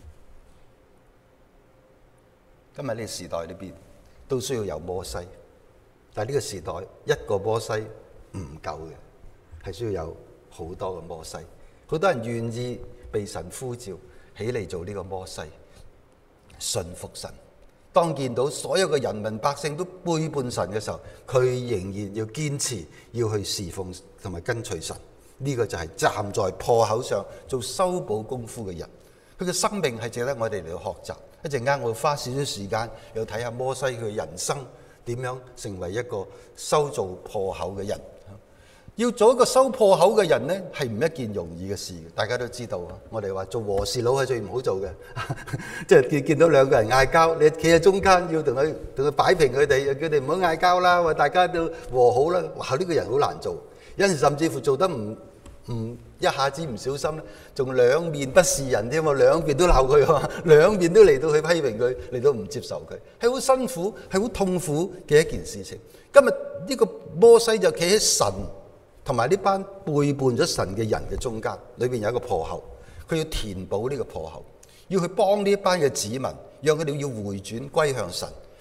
今日呢個時代裏邊都需要有摩西，但係呢個時代一個摩西唔夠嘅，係需要有好多嘅摩西。好多人願意被神呼召起嚟做呢個摩西，信服神。當見到所有嘅人民百姓都背叛神嘅時候，佢仍然要堅持要去侍奉同埋跟隨神。呢個就係站在破口上做修補功夫嘅人。佢嘅生命係值得我哋嚟學習。一陣間我會花少少時間，又睇下摩西佢嘅人生點樣成為一個修造破口嘅人。要做一個修破口嘅人呢，係唔一件容易嘅事。大家都知道，我哋話做和事佬係最唔好做嘅，即係見見到兩個人嗌交，你企喺中間要同佢同佢擺平佢哋，又叫佢哋唔好嗌交啦，話大家都和好啦。哇！呢個人好難做，有時甚至乎做得唔唔一下子唔小心咧，仲兩面不是人添喎，兩邊都鬧佢喎，兩邊都嚟到去批評佢，嚟到唔接受佢，係好辛苦，係好痛苦嘅一件事情。今日呢個摩西就企喺神同埋呢班背叛咗神嘅人嘅中間，裏邊有一個破口，佢要填補呢個破口，要去幫呢一班嘅子民，讓佢哋要回轉歸向神，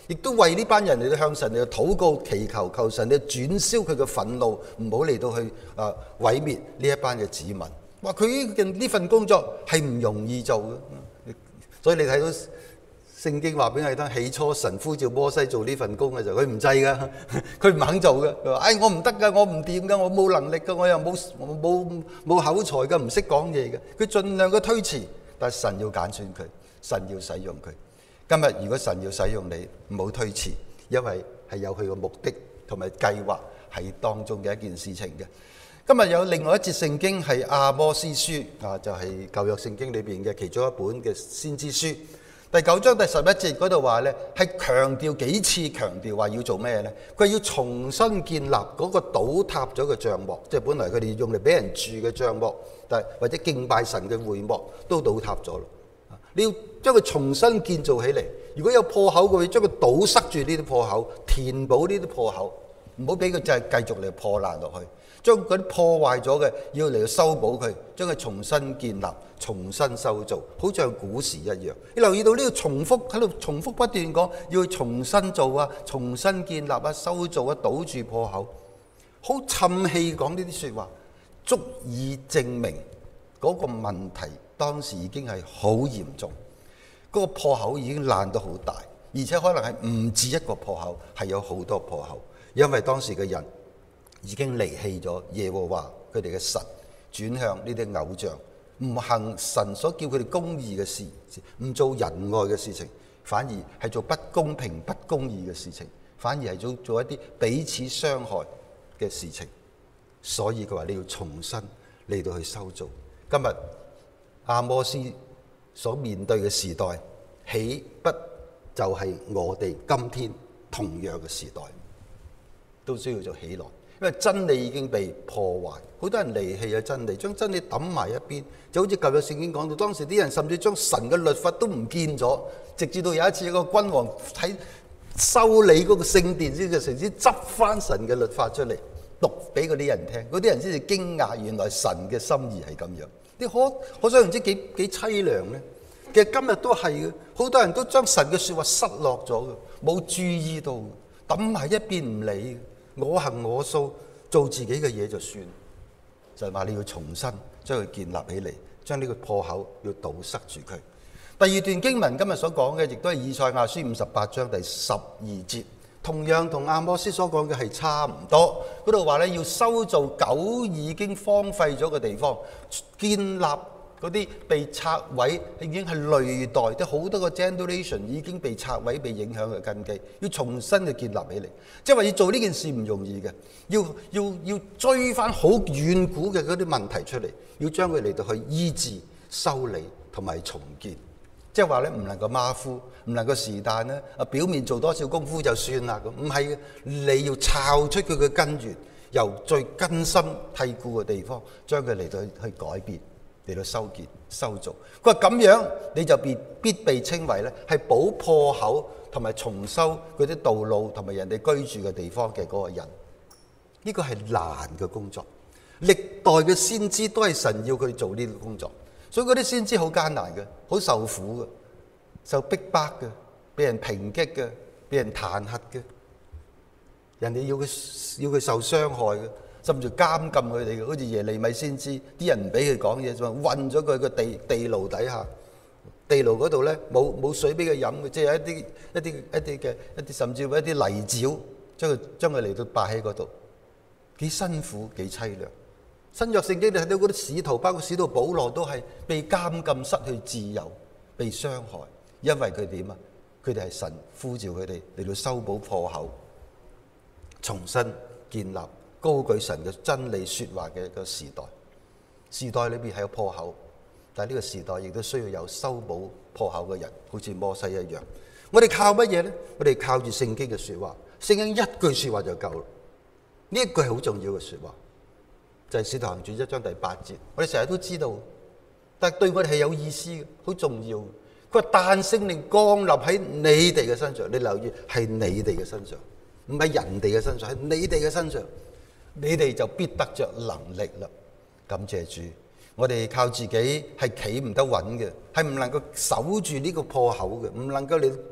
亦都為呢班人嚟到向神嚟到禱告祈求，求神嚟轉消佢嘅憤怒，唔好嚟到去啊毀滅呢一班嘅子民。話佢嘅呢份工作係唔容易做嘅，所以你睇到聖經話俾我哋聽，起初神呼召摩西做呢份工嘅時候，佢唔制噶，佢唔肯做嘅。佢話：哎，我唔得噶，我唔掂噶，我冇能力噶，我又冇冇冇口才噶，唔識講嘢嘅。佢盡量嘅推辭，但係神要揀選佢，神要使用佢。今日如果神要使用你，唔好推辭，因為係有佢嘅目的同埋計劃喺當中嘅一件事情嘅。今日有另外一節聖經係阿摩司書啊，就係舊約聖經裏邊嘅其中一本嘅先知書。第九章第十一節嗰度話咧，係強調幾次強調話要做咩咧？佢要重新建立嗰個倒塌咗嘅帳幕，即係本來佢哋用嚟俾人住嘅帳幕，但係或者敬拜神嘅會幕都倒塌咗咯。你要將佢重新建造起嚟。如果有破口嘅，要將佢堵塞住呢啲破口，填補呢啲破口，唔好俾佢就係繼續嚟破爛落去。將嗰啲破壞咗嘅要嚟修補佢，將佢重新建立、重新修造，好似古時一樣。你留意到呢個重複喺度重複不斷講，要去重新做啊、重新建立啊、修造啊、堵住破口，好沉氣講呢啲説話，足以證明嗰個問題當時已經係好嚴重，嗰個破口已經爛得好大，而且可能係唔止一個破口，係有好多破口，因為當時嘅人已經離棄咗耶和華佢哋嘅神，轉向呢啲偶像，唔行神所叫佢哋公義嘅事，唔做仁愛嘅事情，反而係做不公平、不公義嘅事情，反而係做做一啲彼此傷害嘅事情。所以佢話你要重新嚟到去修造。今日阿摩司所面對嘅時代，豈不就係我哋今天同樣嘅時代，都需要做起來。因為真理已經被破壞，好多人離棄咗真理，將真理抌埋一邊，就好似舊約聖經講到，當時啲人甚至將神嘅律法都唔見咗，直至到有一次一個君王喺修理嗰個聖殿先至成先執翻神嘅律法出嚟讀俾嗰啲人聽，嗰啲人先至驚訝，原來神嘅心意係咁樣。你可可想而知幾幾凄涼呢？其實今日都係嘅，好多人都將神嘅説話失落咗嘅，冇注意到，抌埋一邊唔理。我行我素，做自己嘅嘢就算。就係話你要重新將佢建立起嚟，將呢個破口要堵塞住佢。第二段經文今日所講嘅，亦都係以賽亞書五十八章第十二節，同樣同阿摩司所講嘅係差唔多。嗰度話咧，要修造久已經荒廢咗嘅地方，建立嗰啲被拆毀，已經係累代，即好多個 generation 已經被拆毀、被影響嘅根基，要重新嘅建立起嚟。即係話要做呢件事唔容易嘅，要要要追翻好遠古嘅嗰啲問題出嚟，要將佢嚟到去醫治、修理同埋重建。即係話咧，唔能夠馬虎，唔能夠是但咧啊表面做多少功夫就算啦咁，唔係嘅，你要抄出佢嘅根源，由最根深蒂固嘅地方，將佢嚟到去改變。嚟到修建、修造，佢話咁樣你就必必被稱為咧係補破口同埋重修嗰啲道路同埋人哋居住嘅地方嘅嗰個人。呢個係難嘅工作，歷代嘅先知都係神要佢做呢個工作，所以嗰啲先知好艱難嘅，好受苦嘅，受逼迫嘅，俾人抨擊嘅，俾人彈劾嘅，人哋要佢要佢受傷害嘅。甚至監禁佢哋嘅，好似耶利米先知，啲人唔俾佢講嘢，就困咗佢個地地牢底下。地牢嗰度咧冇冇水俾佢飲嘅，即係一啲一啲一啲嘅一啲，甚至乎一啲泥沼，將佢將佢嚟到擺喺嗰度，幾辛苦幾凄涼。新約聖經你睇到嗰啲使徒，包括使徒保羅都係被監禁、失去自由、被傷害，因為佢點啊？佢哋係神呼召佢哋嚟到修補破口，重新建立。高舉神嘅真理說話嘅一個時代，時代裏邊係有破口，但係呢個時代亦都需要有修補破口嘅人，好似摩西一樣。我哋靠乜嘢呢？我哋靠住聖經嘅說話，聖經一句說話就夠啦。呢一句係好重要嘅說話，就係使徒行傳一章第八節。我哋成日都知道，但係對我哋係有意思嘅，好重要。佢話但聖靈降臨喺你哋嘅身上，你留意係你哋嘅身上，唔係人哋嘅身上，係你哋嘅身上。你哋就必得着能力啦！感謝主，我哋靠自己係企唔得穩嘅，係唔能夠守住呢個破口嘅，唔能夠你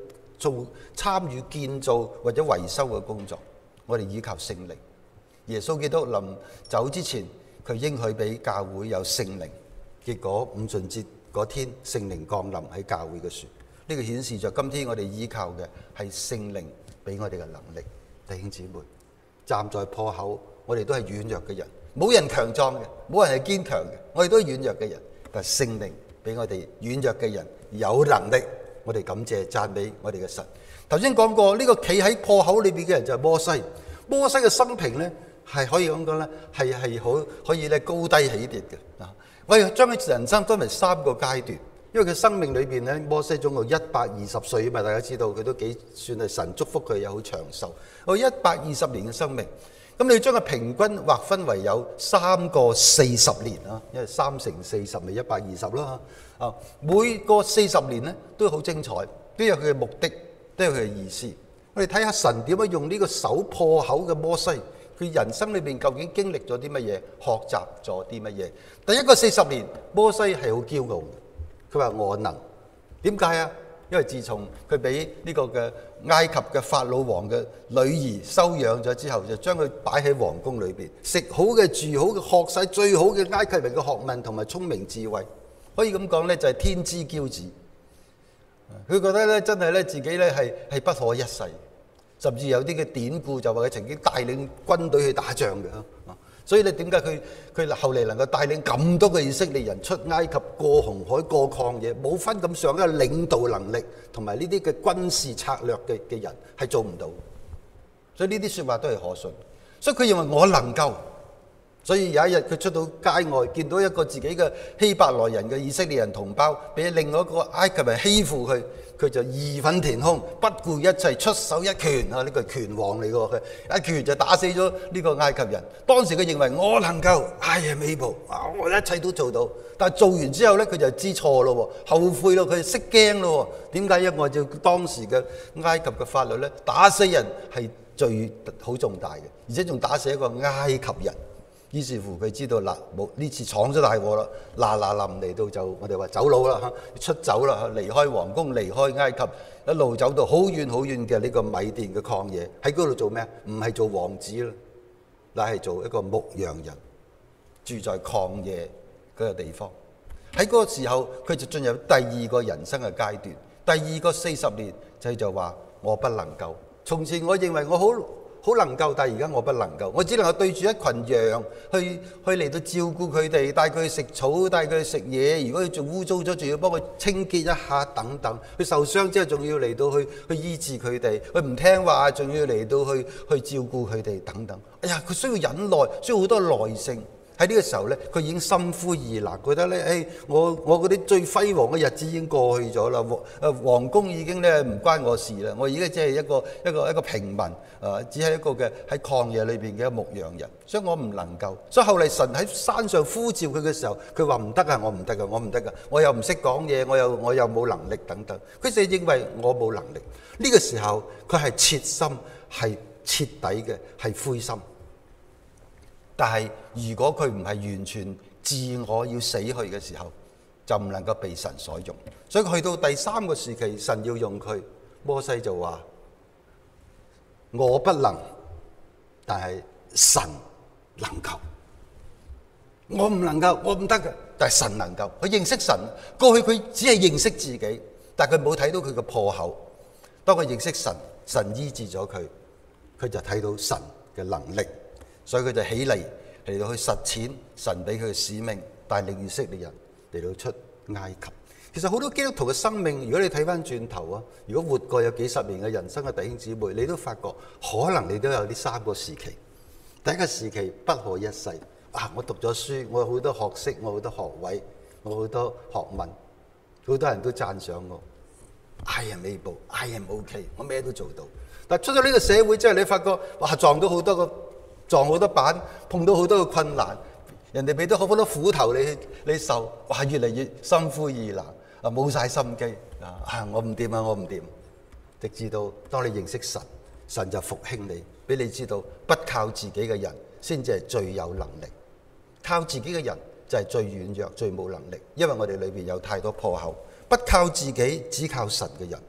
做參與建造或者維修嘅工作，我哋依靠聖靈。耶穌基督臨走之前，佢應許俾教會有聖靈，結果五旬節嗰天聖靈降臨喺教會嘅樹，呢個顯示咗今天我哋依靠嘅係聖靈俾我哋嘅能力。弟兄姊妹，站在破口，我哋都係軟弱嘅人，冇人強壯嘅，冇人係堅強嘅，我哋都係軟弱嘅人。但係聖靈俾我哋軟弱嘅人有能力，我哋感謝讚美我哋嘅神。頭先講過呢個企喺破口裏邊嘅人就係摩西，摩西嘅生平咧係可以咁講咧，係係好可以咧高低起跌嘅啊！我哋將佢人生分為三個階段，因為佢生命裏邊咧，摩西總共一百二十歲啊嘛，大家知道佢都幾算係神祝福佢有好長壽，我一百二十年嘅生命。咁你將佢平均劃分為有三個四十年啊，因為三乘四十咪一百二十啦啊！每個四十年咧都好精彩，都有佢嘅目的，都有佢嘅意思。我哋睇下神點樣用呢個守破口嘅摩西，佢人生裏邊究竟經歷咗啲乜嘢，學習咗啲乜嘢？第一個四十年，摩西係好驕傲，佢話我能，點解啊？因為自從佢俾呢個嘅埃及嘅法老王嘅女兒收養咗之後，就將佢擺喺皇宮裏邊，食好嘅、住好嘅、學晒最好嘅埃及人嘅學問同埋聰明智慧，可以咁講咧，就係天之驕子。佢覺得咧，真係咧自己咧係係不可一世，甚至有啲嘅典故就話佢曾經帶領軍隊去打仗嘅。所以你點解佢佢後嚟能夠帶領咁多嘅以色列人出埃及、過紅海、過曠野，冇分咁上嘅領導能力同埋呢啲嘅軍事策略嘅嘅人係做唔到。所以呢啲説話都係可信。所以佢認為我能夠。所以有一日佢出到街外，見到一個自己嘅希伯來人嘅以色列人同胞俾另外一個埃及人欺負佢，佢就義憤填胸，不顧一切出手一拳啊！呢個係拳王嚟㗎，佢一拳就打死咗呢個埃及人。當時佢認為我能夠，I am able，我一切都做到。但係做完之後咧，佢就知錯咯，後悔咯，佢識驚咯。點解？因為按照當時嘅埃及嘅法律咧，打死人係罪好重大嘅，而且仲打死一個埃及人。於是乎佢知道嗱，冇呢次闖咗大禍啦，嗱嗱臨嚟到就我哋話走佬啦，出走啦，離開皇宮，離開埃及，一路走到好遠好遠嘅呢個米甸嘅曠野，喺嗰度做咩？唔係做王子啦，乃係做一個牧羊人，住在曠野嗰個地方。喺嗰個時候，佢就進入第二個人生嘅階段。第二個四十年就就話我不能夠。從前我認為我好。好能夠，但係而家我不能夠，我只能夠對住一群羊去去嚟到照顧佢哋，帶佢去食草，帶佢去食嘢。如果佢做污糟咗，仲要幫佢清潔一下等等。佢受傷之後，仲要嚟到去去醫治佢哋。佢唔聽話，仲要嚟到去去照顧佢哋等等。哎呀，佢需要忍耐，需要好多耐性。喺呢個時候咧，佢已經心灰意冷，覺得咧，誒、哎，我我嗰啲最輝煌嘅日子已經過去咗啦，皇誒皇宮已經咧唔關我事啦，我而家只係一個一個一個平民，誒、呃，只係一個嘅喺曠野裏邊嘅牧羊人，所以我唔能夠。所以後嚟神喺山上呼召佢嘅時候，佢話唔得啊，我唔得噶，我唔得噶，我又唔識講嘢，我又我又冇能力等等。佢就認為我冇能力。呢、這個時候佢係切心，係徹底嘅，係灰心。但係如果佢唔係完全自我要死去嘅時候，就唔能夠被神所用。所以去到第三個時期，神要用佢，摩西就話：我不能，但係神能夠。我唔能夠，我唔得嘅，但係神能夠。佢認識神，過去佢只係認識自己，但係佢冇睇到佢嘅破口。當佢認識神，神醫治咗佢，佢就睇到神嘅能力。所以佢就起嚟嚟到去實踐神俾佢嘅使命，帶領以色列人嚟到出埃及。其實好多基督徒嘅生命，如果你睇翻轉頭啊，如果活過有幾十年嘅人生嘅弟兄姊妹，你都發覺可能你都有呢三個時期。第一個時期不可一世啊！我讀咗書，我有好多學識，我好多學位，我好多學問，好多人都讚賞我。I am able, I am OK， 我咩都做到。但出咗呢個社會之後，你發覺哇，撞到好多個。撞好多板，碰到好多嘅困難，人哋俾到好多苦頭你你受，哇！越嚟越心灰意冷，啊冇晒心機啊！我唔掂啊，我唔掂。直至到當你認識神，神就復興你，俾你知道不靠自己嘅人先至係最有能力，靠自己嘅人就係最軟弱、最冇能力。因為我哋裏邊有太多破口，不靠自己，只靠神嘅人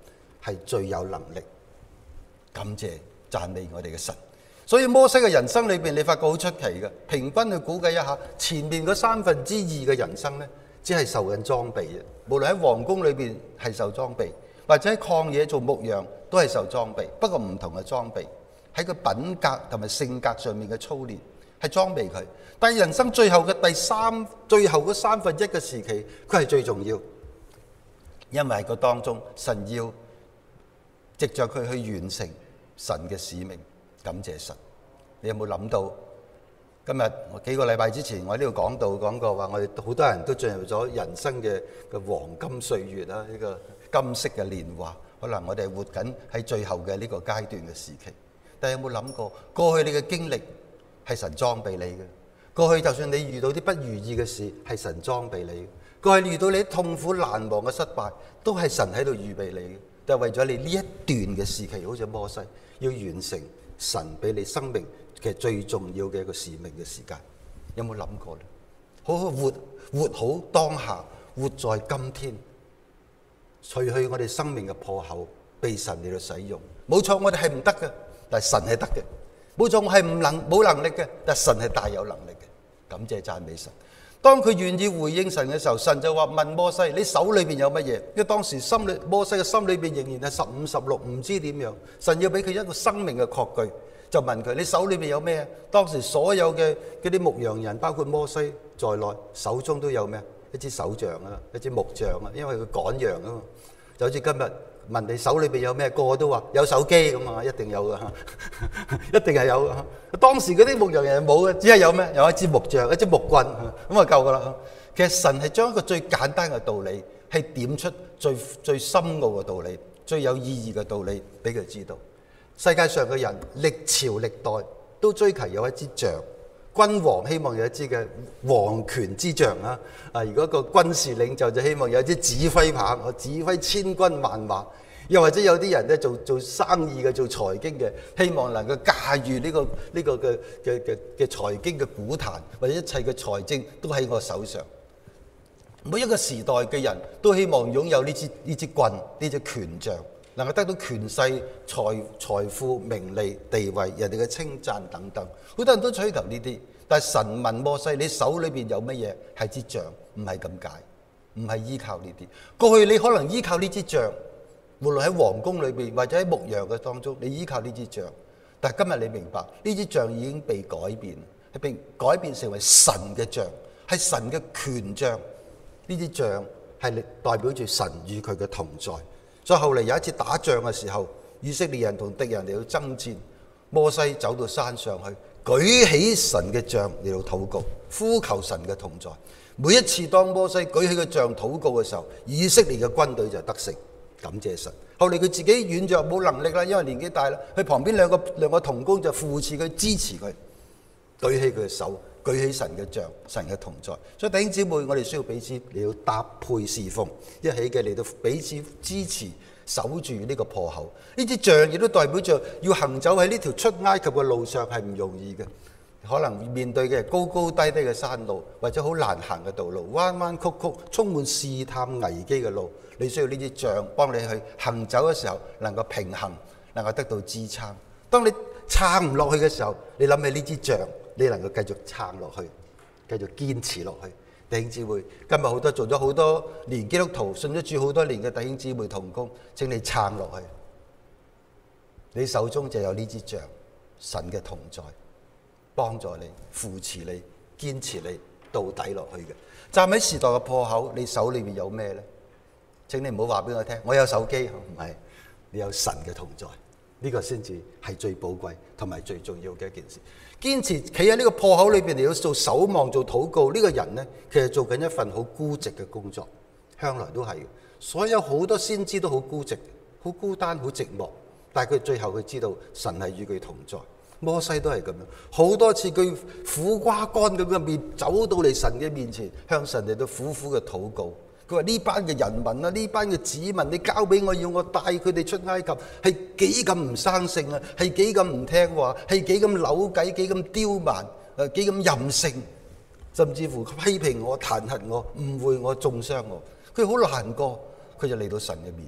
係最有能力。感謝讚美我哋嘅神。所以摩西嘅人生裏邊，你發覺好出奇嘅，平均去估計一下，前面嗰三分之二嘅人生呢，只係受緊裝備嘅。無論喺皇宮裏邊係受裝備，或者喺曠野做牧羊都係受裝備，不過唔同嘅裝備，喺個品格同埋性格上面嘅操練係裝備佢。但係人生最後嘅第三、最後嗰三分一嘅時期，佢係最重要，因為喺個當中神要藉着佢去完成神嘅使命。感謝神。你有冇諗到今日我幾個禮拜之前我喺呢度講道講過話，我哋好多人都進入咗人生嘅嘅黃金歲月啦，呢個金色嘅年華，可能我哋活緊喺最後嘅呢個階段嘅時期。但係有冇諗過，過去你嘅經歷係神裝備你嘅？過去就算你遇到啲不如意嘅事，係神裝備你嘅；過去遇到你痛苦難忘嘅失敗，都係神喺度預備你嘅。就係為咗你呢一段嘅時期，好似摩西要完成神俾你生命嘅最重要嘅一個使命嘅時間，有冇諗過咧？好好活活好當下，活在今天，除去我哋生命嘅破口，被神嚟到使用。冇錯，我哋係唔得嘅，但係神係得嘅。冇錯，我係唔能冇能力嘅，但係神係大有能力嘅。感謝讚美神。當佢願意回應神嘅時候，神就話問摩西：你手裏邊有乜嘢？因為當時心裏摩西嘅心裏邊仍然係十五十六，唔知點樣。神要俾佢一個生命嘅確據，就問佢：你手裏邊有咩？當時所有嘅嗰啲牧羊人，包括摩西在內，手中都有咩？一支手杖啊，一支木杖啊，因為佢趕羊啊嘛。就好似今日問你手裏邊有咩，個個都話有手機咁啊，一定有噶，一定係有噶。當時嗰啲牧羊人冇嘅，只係有咩？有一支木杖，一支木棍，咁啊夠噶啦。其實神係將一個最簡單嘅道理，係點出最最深奧嘅道理，最有意義嘅道理俾佢知道。世界上嘅人歷朝歷代都追求有一支杖，君王希望有一支嘅皇權之杖啊！啊，如果個軍事領袖就希望有一支指揮棒，我指揮千軍萬馬。又或者有啲人咧做做生意嘅、做財經嘅，希望能夠駕馭呢個呢、呢個嘅嘅嘅嘅財經嘅股壇，或者一切嘅財政都喺我手上。每一個時代嘅人都希望擁有呢支呢支棍、呢支權杖，能夠得到權勢、財財富、名利、地位、人哋嘅稱讚等等。好多人都追求呢啲，但係神問摩西：你手裏邊有乜嘢？係支杖，唔係咁解，唔係依靠呢啲。過去你可能依靠呢支杖。無論喺皇宮裏邊或者喺牧羊嘅當中，你依靠呢支杖，但係今日你明白呢支杖已經被改變，係被改變成為神嘅杖，係神嘅權杖。呢支杖係代表住神與佢嘅同在。所以後嚟有一次打仗嘅時候，以色列人同敵人嚟到爭戰，摩西走到山上去，舉起神嘅杖嚟到禱告，呼求神嘅同在。每一次當摩西舉起個杖禱告嘅時候，以色列嘅軍隊就得勝。感謝神。後嚟佢自己軟弱冇能力啦，因為年紀大啦。佢旁邊兩個兩個同工就扶持佢、支持佢，舉起佢嘅手，舉起神嘅杖，神嘅同在。所以弟兄姊妹，我哋需要彼此嚟到搭配侍奉，一起嘅嚟到彼此支持，守住呢個破口。呢支杖亦都代表着要行走喺呢條出埃及嘅路上係唔容易嘅，可能面對嘅高高低低嘅山路，或者好難行嘅道路，彎彎曲曲，充滿試探危機嘅路。你需要呢支杖幫你去行走嘅時候，能夠平衡，能夠得到支撐。當你撐唔落去嘅時候，你諗起呢支杖，你能夠繼續撐落去，繼續堅持落去。弟兄姊妹，今日好多做咗好多年基督徒，信咗主好多年嘅弟兄姊妹同工，請你撐落去。你手中就有呢支杖，神嘅同在，幫助你、扶持你、堅持你到底落去嘅。站喺時代嘅破口，你手裏面有咩呢？請你唔好話俾我聽，我有手機，唔係，你有神嘅同在，呢個先至係最寶貴同埋最重要嘅一件事。堅持企喺呢個破口裏邊嚟到做守望、做禱告，呢個人呢，其實做緊一份好孤寂嘅工作，向來都係。所有好多先知都好孤寂、好孤單、好寂寞，但係佢最後佢知道神係與佢同在。摩西都係咁樣，好多次佢苦瓜乾咁嘅面走到嚟神嘅面前，向神嚟到苦苦嘅禱告。佢話呢班嘅人民啊，呢班嘅子民，你交俾我，要我帶佢哋出埃及，係幾咁唔生性啊，係幾咁唔聽話，係幾咁扭計，幾咁刁蠻，誒幾咁任性，甚至乎批評我、彈劾我、誤會我、中傷我。佢好難過，佢就嚟到神嘅面前，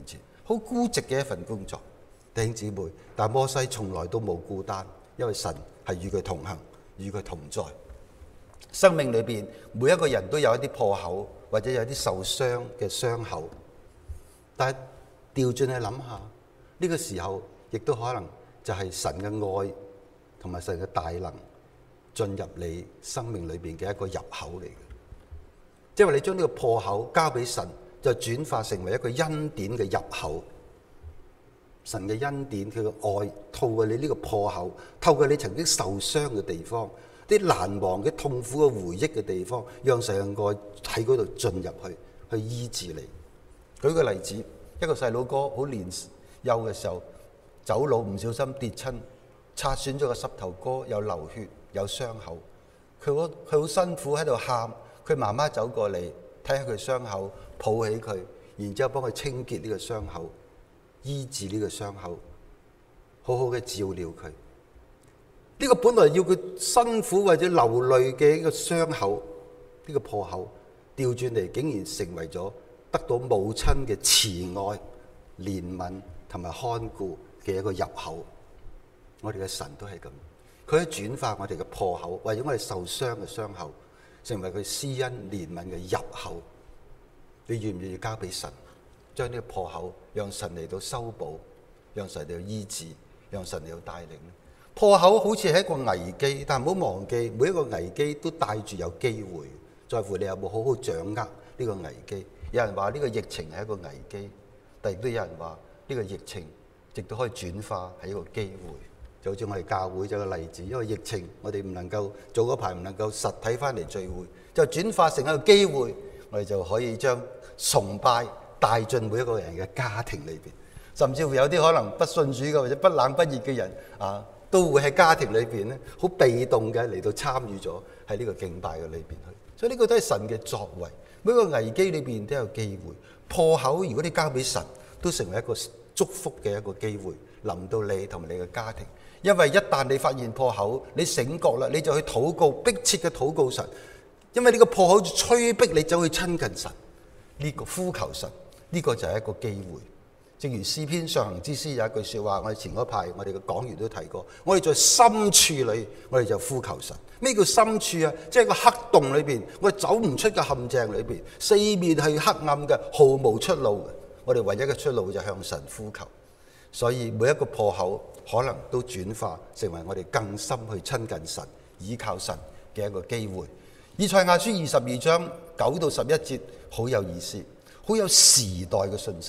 好孤寂嘅一份工作。弟兄姊妹，但摩西從來都冇孤單，因為神係與佢同行，與佢同在。生命裏邊每一個人都有一啲破口，或者有啲受傷嘅傷口。但係調轉去諗下，呢個時候亦都可能就係神嘅愛同埋神嘅大能進入你生命裏邊嘅一個入口嚟嘅。即係話你將呢個破口交俾神，就轉化成為一個恩典嘅入口。神嘅恩典，佢嘅愛透過你呢個破口，透過你曾經受傷嘅地方，啲難忘嘅痛苦嘅回憶嘅地方，讓神嘅愛喺嗰度進入去，去醫治你。舉個例子，一個細佬哥好年幼嘅時候走路唔小心跌親，擦損咗個膝頭哥，有流血，有傷口。佢好佢好辛苦喺度喊，佢媽媽走過嚟睇下佢傷口，抱起佢，然之後幫佢清潔呢個傷口，醫治呢個傷口，好好嘅照料佢。呢個本來要佢辛苦或者流淚嘅一個傷口，呢個破口調轉嚟，竟然成為咗得到母親嘅慈愛、憐憫同埋看顧嘅一個入口。我哋嘅神都係咁，佢可以轉化我哋嘅破口，或者我哋受傷嘅傷口，成為佢施恩憐憫嘅入口。你願唔願意交俾神，將呢個破口讓神嚟到修補，讓神嚟到醫治，讓神嚟到帶領呢？破口好似係一個危機，但唔好忘記每一個危機都帶住有機會，在乎你有冇好好掌握呢個危機。有人話呢個疫情係一個危機，但亦都有人話呢個疫情亦都可以轉化係一個機會。就好似我哋教會就有個例子，因為疫情我哋唔能夠做嗰排唔能夠實體翻嚟聚會，就轉化成一個機會，我哋就可以將崇拜帶進每一個人嘅家庭裏邊，甚至乎有啲可能不信主嘅或者不冷不熱嘅人啊，都會喺家庭裏邊咧好被動嘅嚟到參與咗喺呢個敬拜嘅裏邊去。所以呢個都係神嘅作為，每個危機裏邊都有機會。破口如果你交俾神，都成為一個祝福嘅一個機會，臨到你同埋你嘅家庭。因為一旦你發現破口，你醒覺啦，你就去禱告，迫切嘅禱告神。因為呢個破口催逼你走去親近神，呢個呼求神，呢個就係一個機會。正如詩篇上行之詩有一句說話，我哋前嗰排我哋嘅講員都提過，我哋在深處裏，我哋就呼求神。咩叫深處啊？即係個黑洞裏邊，我哋走唔出嘅陷阱裏邊，四面係黑暗嘅，毫無出路嘅。我哋唯一嘅出路就向神呼求。所以每一個破口可能都轉化成為我哋更深去親近神、倚靠神嘅一個機會。以賽亞書二十二章九到十一節好有意思，好有時代嘅信息。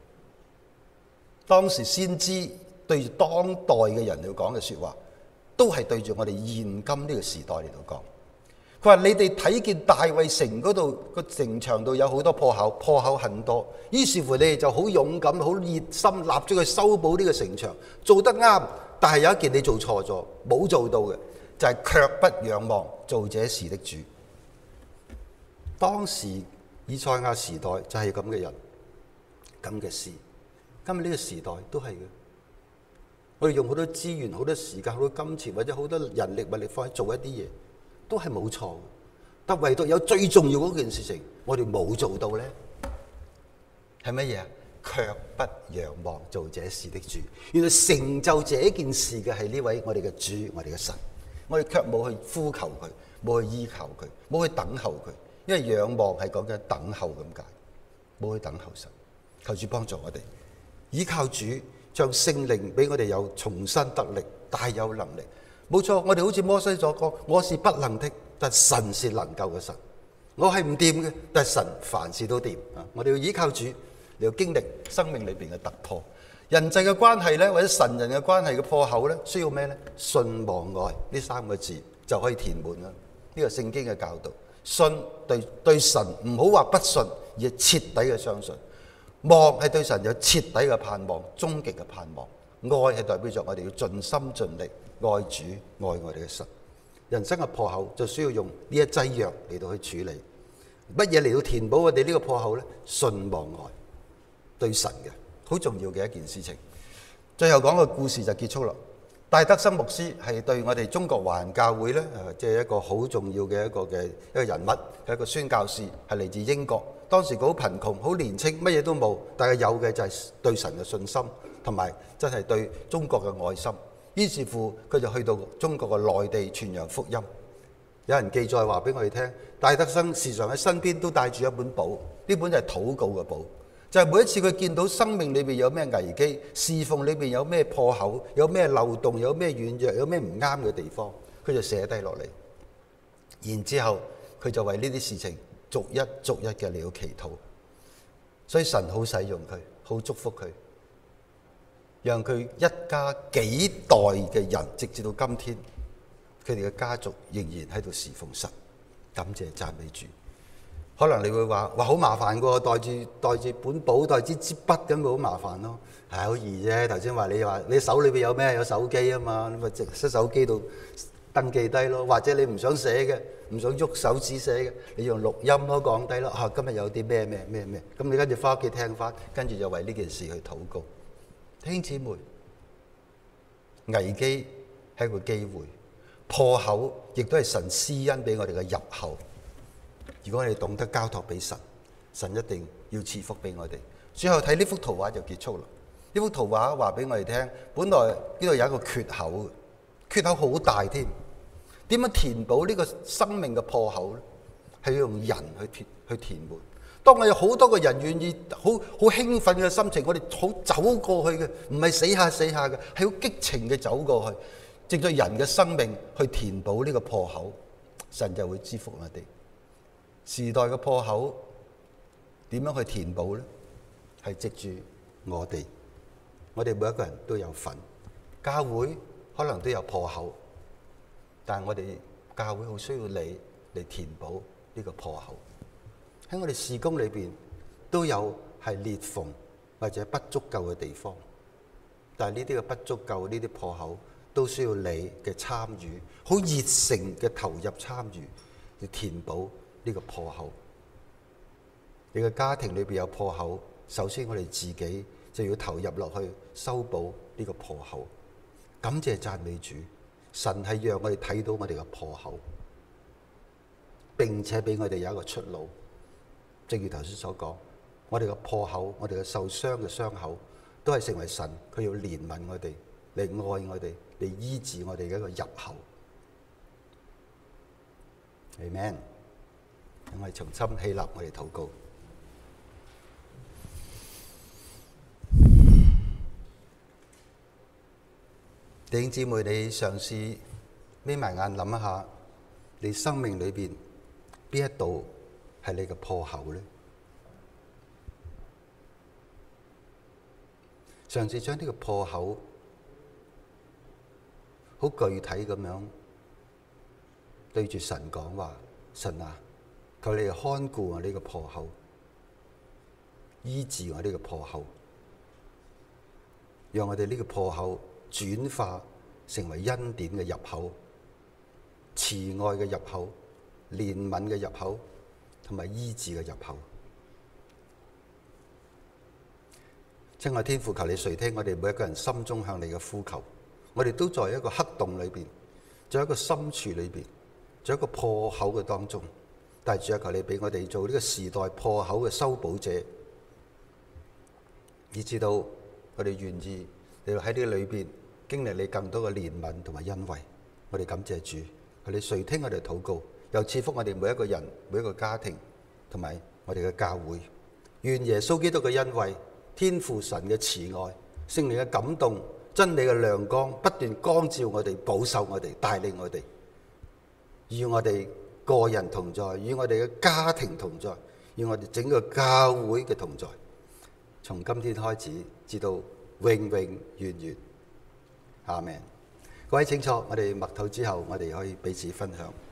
當時先知對住當代嘅人嚟講嘅說話，都係對住我哋現今呢個時代嚟到講。佢話：你哋睇見大衛城嗰度個城牆度有好多破口，破口很多，於是乎你哋就好勇敢、好熱心，立咗去修補呢個城牆，做得啱。但係有一件你做錯咗，冇做到嘅，就係、是、卻不仰望做這事的主。當時以賽亞時代就係咁嘅人，咁嘅事。今日呢個時代都係嘅，我哋用好多資源、好多時間、好多金錢或者好多人力物力放喺做一啲嘢，都係冇錯。但唯獨有最重要嗰件事情，我哋冇做到咧，係乜嘢啊？卻不仰望做這事的主。原來成就這件事嘅係呢位我哋嘅主，我哋嘅神。我哋卻冇去呼求佢，冇去依靠佢，冇去等候佢。因為仰望係講緊等候咁解，冇去等候神。求主幫助我哋。依靠主，將聖靈俾我哋有重新得力，大有能力。冇錯，我哋好似摩西所講，我是不能的，但神是能夠嘅神。我係唔掂嘅，但神凡事都掂。我哋要依靠主，你要經歷生命裏邊嘅突破。人際嘅關係咧，或者神人嘅關係嘅破口咧，需要咩咧？信望愛呢三個字就可以填滿啦。呢個聖經嘅教導，信對對神唔好話不信，而係徹底嘅相信。望係對神有徹底嘅盼望，終極嘅盼望。愛係代表着我哋要盡心盡力愛主愛我哋嘅神。人生嘅破口就需要用呢一劑藥嚟到去處理。乜嘢嚟到填補我哋呢個破口呢？信望愛，對神嘅好重要嘅一件事情。最後講個故事就結束啦。 戴德生牧師係對我哋中國華人教會咧，誒即係一個好重要嘅一個嘅一個人物，係一個宣教士，係嚟自英國。當時佢好貧窮，好年青，乜嘢都冇，但係有嘅就係對神嘅信心，同埋真係對中國嘅愛心。於是乎，佢就去到中國嘅內地傳揚福音。有人記載話俾我哋聽，戴德生時常喺身邊都帶住一本簿，呢本就係禱告嘅簿。就係每一次佢見到生命裏邊有咩危機，侍奉裏邊有咩破口，有咩漏洞，有咩軟弱，有咩唔啱嘅地方，佢就寫低落嚟。然之後佢就為呢啲事情逐一逐一嘅嚟到祈禱。所以神好使用佢，好祝福佢，讓佢一家幾代嘅人，直至到今天，佢哋嘅家族仍然喺度侍奉神。感謝讚美主。可能你會話：哇，好麻煩㗎喎，帶住帶住本簿，帶支支筆咁，咪好麻煩咯。係好易啫。頭先話你話你手裏邊有咩？有手機啊嘛，咁咪直喺手機度登記低咯。或者你唔想寫嘅，唔想喐手指寫嘅，你用錄音咯，講低咯。啊，今日有啲咩咩咩咩，咁你跟住翻屋企聽翻，跟住就為呢件事去禱告。弟兄姊妹，危機係一個機會，破口亦都係神施恩俾我哋嘅入口。如果我哋懂得交託俾神，神一定要賜福俾我哋。最後睇呢幅圖畫就結束啦。呢幅圖畫話俾我哋聽，本來呢度有一個缺口，缺口好大添。點樣填補呢個生命嘅破口咧？係要用人去填去填滿。當我有好多個人願意好好興奮嘅心情，我哋好走過去嘅，唔係死下死下嘅，係好激情嘅走過去，藉著人嘅生命去填補呢個破口，神就會祝福我哋。時代嘅破口點樣去填補呢？係藉住我哋，我哋每一個人都有份。教會可能都有破口，但係我哋教會好需要你嚟填補呢個破口。喺我哋事工裏邊都有係裂縫或者不足夠嘅地方，但係呢啲嘅不足夠，呢啲破口都需要你嘅參與，好熱誠嘅投入參與嚟填補呢個破口。你嘅家庭裏邊有破口，首先我哋自己就要投入落去修補呢個破口。感謝讚美主，神係讓我哋睇到我哋嘅破口，並且俾我哋有一個出路。正如頭先所講，我哋嘅破口，我哋嘅受傷嘅傷口，都係成為神佢要憐憫我哋，嚟愛我哋，嚟醫治我哋嘅一個入口。Amen。我哋重新起立，我哋禱告。弟兄姊妹，你嘗試眯埋眼諗一下，你生命裏邊邊一度係你嘅破口呢？嘗試將呢個破口好具體咁樣對住神講話：神啊，求你嚟看顧我呢個破口，醫治我呢個破口，讓我哋呢個破口轉化成為恩典嘅入口、慈愛嘅入口、憐憫嘅入口，同埋醫治嘅入口。親愛天父，求你垂聽我哋每一個人心中向你嘅呼求。我哋都在一個黑洞裏邊，在一個深處裏邊，在一個破口嘅當中。但係主啊，求你俾我哋做呢個時代破口嘅修補者，以至到我哋願意嚟喺呢個裏邊經歷你更多嘅憐憫同埋恩惠。我哋感謝主，求你垂聽我哋禱告，又賜福我哋每一個人、每一個家庭同埋我哋嘅教會。願耶穌基督嘅恩惠、天父神嘅慈愛、聖靈嘅感動、真理嘅亮光不斷光照我哋、保守我哋、帶領我哋，與我哋個人同在，與我哋嘅家庭同在，與我哋整個教會嘅同在，從今天開始至到永永遠遠。阿們。各位請坐，我哋默禱之後，我哋可以彼此分享。